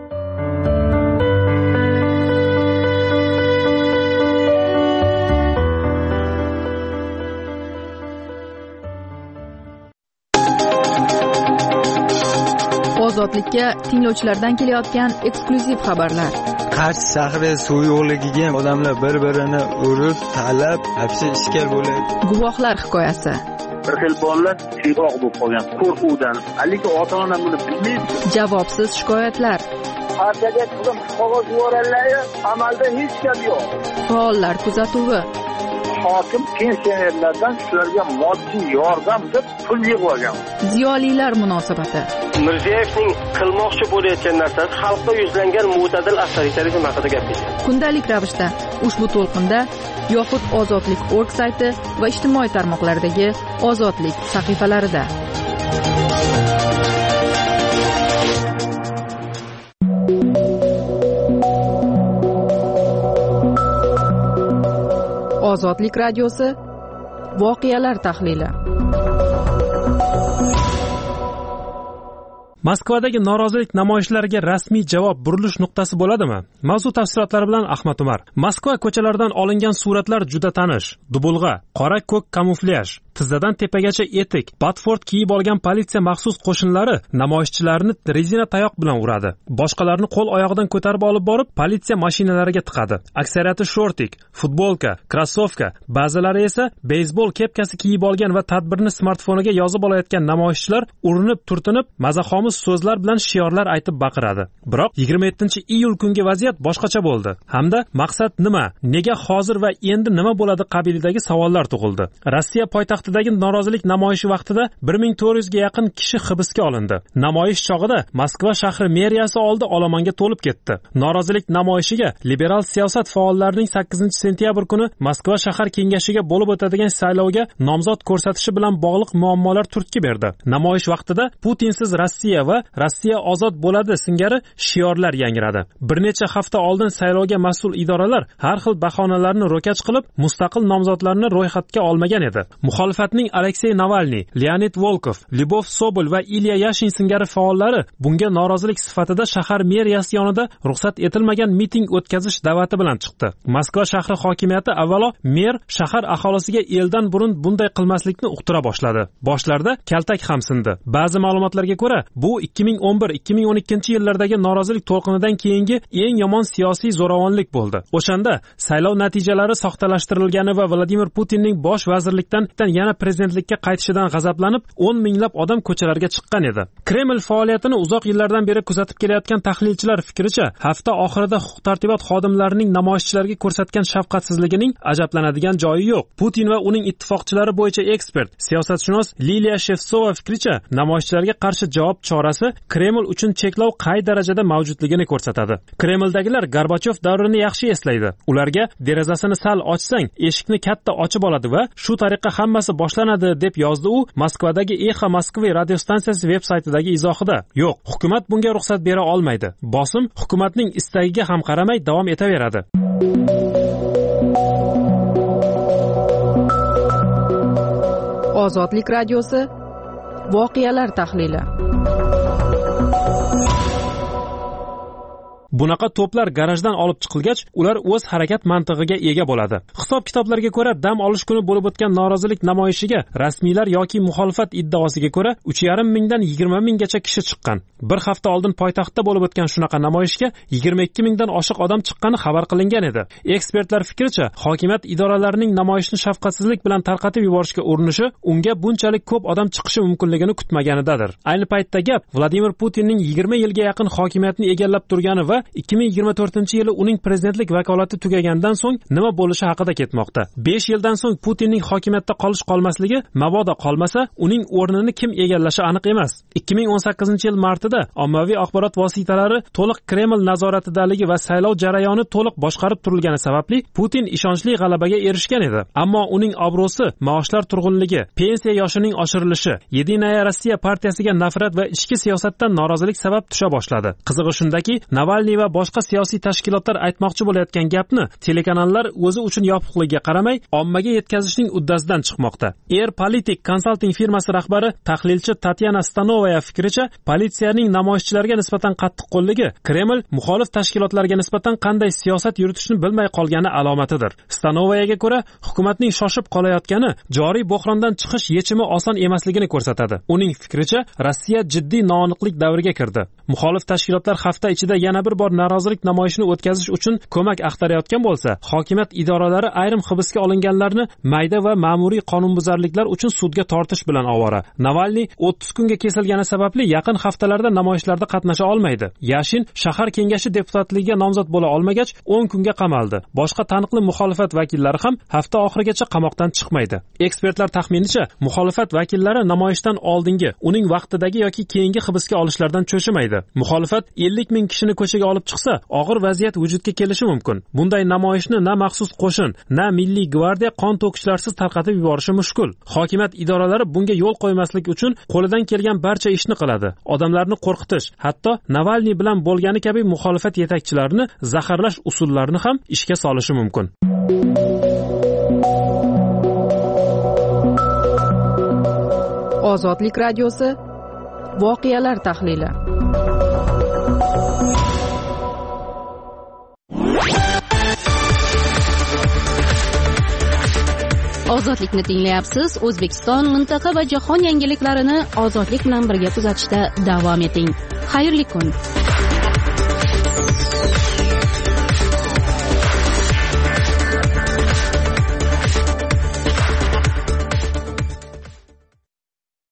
Ozodlikka tinglovchilardan kelayotgan eksklyuziv xabarlar. Qarshi shahri suv yo'qligiga odamlar bir-birini urib, talab, hapsi ishkal bo'ladi. Guvohlar hikoyasi. Bir xil bolalar siyroq bo'lib qolgan qo'rquvdan, haligi ota-ona buni bilmaydi. Javobsiz shikoyatlar. Partiyaga qizim qog'oz yuborganlar, amalda hech gap yo'q. Faollar kuzatuvi. Hokim pensionerlardan shularga moddiy yordam deb pul yig'ib olgan. Ziyolilar munosabati. Mirziyevning qilmoqchi bo'layotgan narsasi xalqda yuzlangan mo'tadil avtoritarizm haqida gapirdi. Kundalik ravishda ushbu to'lqinda yoxud Ozodlik nokta org sayti va ijtimoiy tarmoqlardagi Ozodlik sahifalarida. Ozodlik radiosi voqealar tahlili. Moskvadagi norozilik namoyishlariga rasmiy javob burilish nuqtasi bo'ladimi? Mavzu tafsilotlari bilan Ahmad Umar. Moskva ko'chalaridan olingan suratlar juda tanish. Dubulg'a, qora ko'k kamuflyaj, tizzadan tepagacha etik, Batford kiyib olgan politsiya maxsus qo'shinlari namoyishchilarni rezina tayoq bilan uradi. Boshqalarni qo'l oyog'idan ko'tarib olib borib, politsiya mashinalariga tiqadi. Aksariyati shortik, futbolka, krossovka, ba'zilari esa beysbol kepkasi kiyib olgan va tadbirni smartfoniga yozib olayotgan namoyishchilar urinib, turtinib, mazaxomiz so'zlar bilan shiorlar aytib baqiradi. Biroq yigirma yettinchi iyul kungi vaziyat boshqacha bo'ldi. Hamda maqsad nima? Nega hozir va endi nima bo'ladi qabilidagi savollar tug'ildi. Rossiya poytaxtidagi norozilik namoyishi vaqtida bir ming to'rt yuz ga yaqin kishi hibsga olindi. Namoyish chog'ida Moskva shahri meriyasi oldi olomonga to'lib ketdi. Norozilik namoyishiga liberal siyosat faollarining sakkizinchi sentyabr kuni Moskva shahar kengashiga bo'lib o'tadigan saylovga nomzod ko'rsatishi bilan bog'liq muammolar turtki berdi. Namoyish vaqtida Putinsiz Rossiya va Rossiya ozod bo'ladi singari shiorlar yangradi. Bir necha hafta oldin saylovga mas'ul idoralar har xil bahonalarni ro'kach qilib, mustaqil nomzodlarni ro'yxatga olmagan edi. Muxolifatning Aleksey Navalniy, Leonid Volkov, Lyubov Sobol va Ilya Yashin singari faollari bunga norozilik sifatida shahar meriyasi yonida ruxsat etilmagan miting o'tkazish da'vati bilan chiqdi. Moskva shahri hokimiyati avvalo mer shahar aholisiga eldan burun bunday qilmaslikni uqtira boshladi. Boshlarda kaltak ham sindi. Ba'zi ma'lumotlarga ko'ra, bu ikki ming o'n bir ikki ming o'n ikkinchi yillardagi norozilik to'lqinidan keyingi eng yomon siyosiy zo'ravonlik bo'ldi. O'shanda saylov natijalari soxtalashtirilgani va Vladimir Putinning bosh vazirlikdan yana prezidentlikka qaytishidan g'azablanib, o'n minglab odam ko'chalarga chiqqan edi. Kreml faoliyatini uzoq yillardan beri kuzatib kelayotgan tahlilchilar fikricha, hafta oxirida huquq-tartibot xodimlarining namoyishchilarga ko'rsatgan shafqatsizligining ajablanadigan joyi yo'q. Putin va uning ittifoqchilari bo'yicha ekspert, siyosatshunos Liliya Shevtsova fikricha, namoyishchilarga qarshi javob chorasi Kreml uchun cheklov qay darajada mavjudligini ko'rsatadi. Kremldagilar Gorbachov davrini yaxshi eslaydi. Ularga derazasini sal ochsang, eshikni katta ochib oladi va shu tariqa hammasi boshlanadi deb yozdi u Moskvadagi Exa Moskva radiostansiyasi veb-saytidagi izohida. Yo'q, hukumat bunga ruxsat bera olmaydi. Bosim hukumatning istagiga ham qaramay davom etaveradi. Ozodlik radiosi voqealar tahlili. Bunaqa to'plar garajdan olib chiqilgach, ular o'z harakat mantig'iga ega bo'ladi. Hisob-kitoblarga ko'ra, dam olish kuni bo'lib o'tgan norozilik namoyishiga rasmiylar yoki muxolifat iddaosiga ko'ra uch yarim mingdan yigirma minggacha kishi chiqqan. Bir hafta oldin poytaxtda bo'lib o'tgan shunaqa namoyishga yigirma ikki mingdan oshiq odam chiqqani xabar qilingan edi. Ekspertlar fikricha, hokimiyat idoralarining namoyishni shafqatsizlik bilan tarqatib yuborishga urinishi unga bunchalik ko'p odam chiqishi mumkinligini kutmaganidadir. Ayni paytda gap Vladimir Putinning yigirma yilga yaqin hokimiyatni egallab turgani va ikki ming yigirma to'rtinchi yili uning prezidentlik vakolati tugagandan so'ng nima bo'lishi haqida ketmoqda. besh yildan so'ng Putinning hokimiyatda qolish qolmasligi, mabodo qolmasa, uning o'rnini kim egallashi aniq emas. ikki ming o'n sakkizinchi yil martida ommaviy axborot vositalari to'liq Kreml nazoratidaligi va saylov jarayoni to'liq boshqarib turilgani sababli Putin ishonchli g'alabaga erishgan edi. Ammo uning obro'si, maoshlar turg'unligi, pensiya yoshining oshirilishi, Yedinaya Rossiya partiyasiga nafrat va ichki siyosatdan norozilik sabab tusha boshladi. Qizig'i shundaki, Navalniy va boshqa siyosiy tashkilotlar aytmoqchi bo'layotgan gapni telekanallar o'zi uchun yopiqligiga qaramay ommaga yetkazishning uddasidan chiqmoqda. Air Politic Consulting firmasi rahbari tahlilchi Tatyana Stanovaya fikricha, politsiyaning namoyishchilarga nisbatan qattiqqo'lligi Kreml muxolif tashkilotlarga nisbatan qanday siyosat yuritishni bilmay qolgani alomatidir. Stanovayaga ko'ra, hukumatning shoshib qolayotgani joriy bo'hrondan chiqish yechimi oson emasligini ko'rsatadi. Uning fikricha, Rossiya jiddiy noaniqlik davriga kirdi. Muxolif tashkilotlar hafta ichida yana bir bor norozilik namoyishini o'tkazish uchun ko'mak axtarayotgan bo'lsa, hokimiyat idoralari ayrim hibsga olinganlarni mayda va ma'muriy qonunbuzarliklar uchun sudga tortish bilan ovora. Navalniy o'ttiz kunga kesilgani sababli yaqin haftalarda namoyishlarda qatnasha olmaydi. Yashin shahar kengashi deputatligiga nomzod bo'la olmagach, o'n kunga qamaldi. Boshqa taniqli muxolifat vakillari ham hafta oxirigacha qamoqdan chiqmaydi. Ekspertlar taxminicha, muxolifat vakillari namoyishdan oldingi, uning vaqtidagi yoki keyingi hibsga olishlardan cho'chimaydi. Muxolifat ellik ming kishini ko'chaga olib chiqsa, og'ir vaziyat vujudga kelishi mumkin. Bunday namoyishni na maxsus qo'shin, na milliy gvardiya qon to'kishlarsiz tarqatib yuborishi mushkul. Hokimiyat idoralari bunga yo'l qo'ymaslik uchun qo'lidan kelgan barcha ishni qiladi. Odamlarni qo'rqitish, hatto Navalniy bilan bo'lgani kabi muxolifat yetakchilarini zaharlash usullarini ham ishga solishi mumkin. Ozodlik radiosi voqealar tahlili. Ozodlikni tinglayapsiz. O'zbekiston, mintaqa va jahon yangiliklarini ozodlik bilan birga kuzatishda davom eting. Xayrli kun.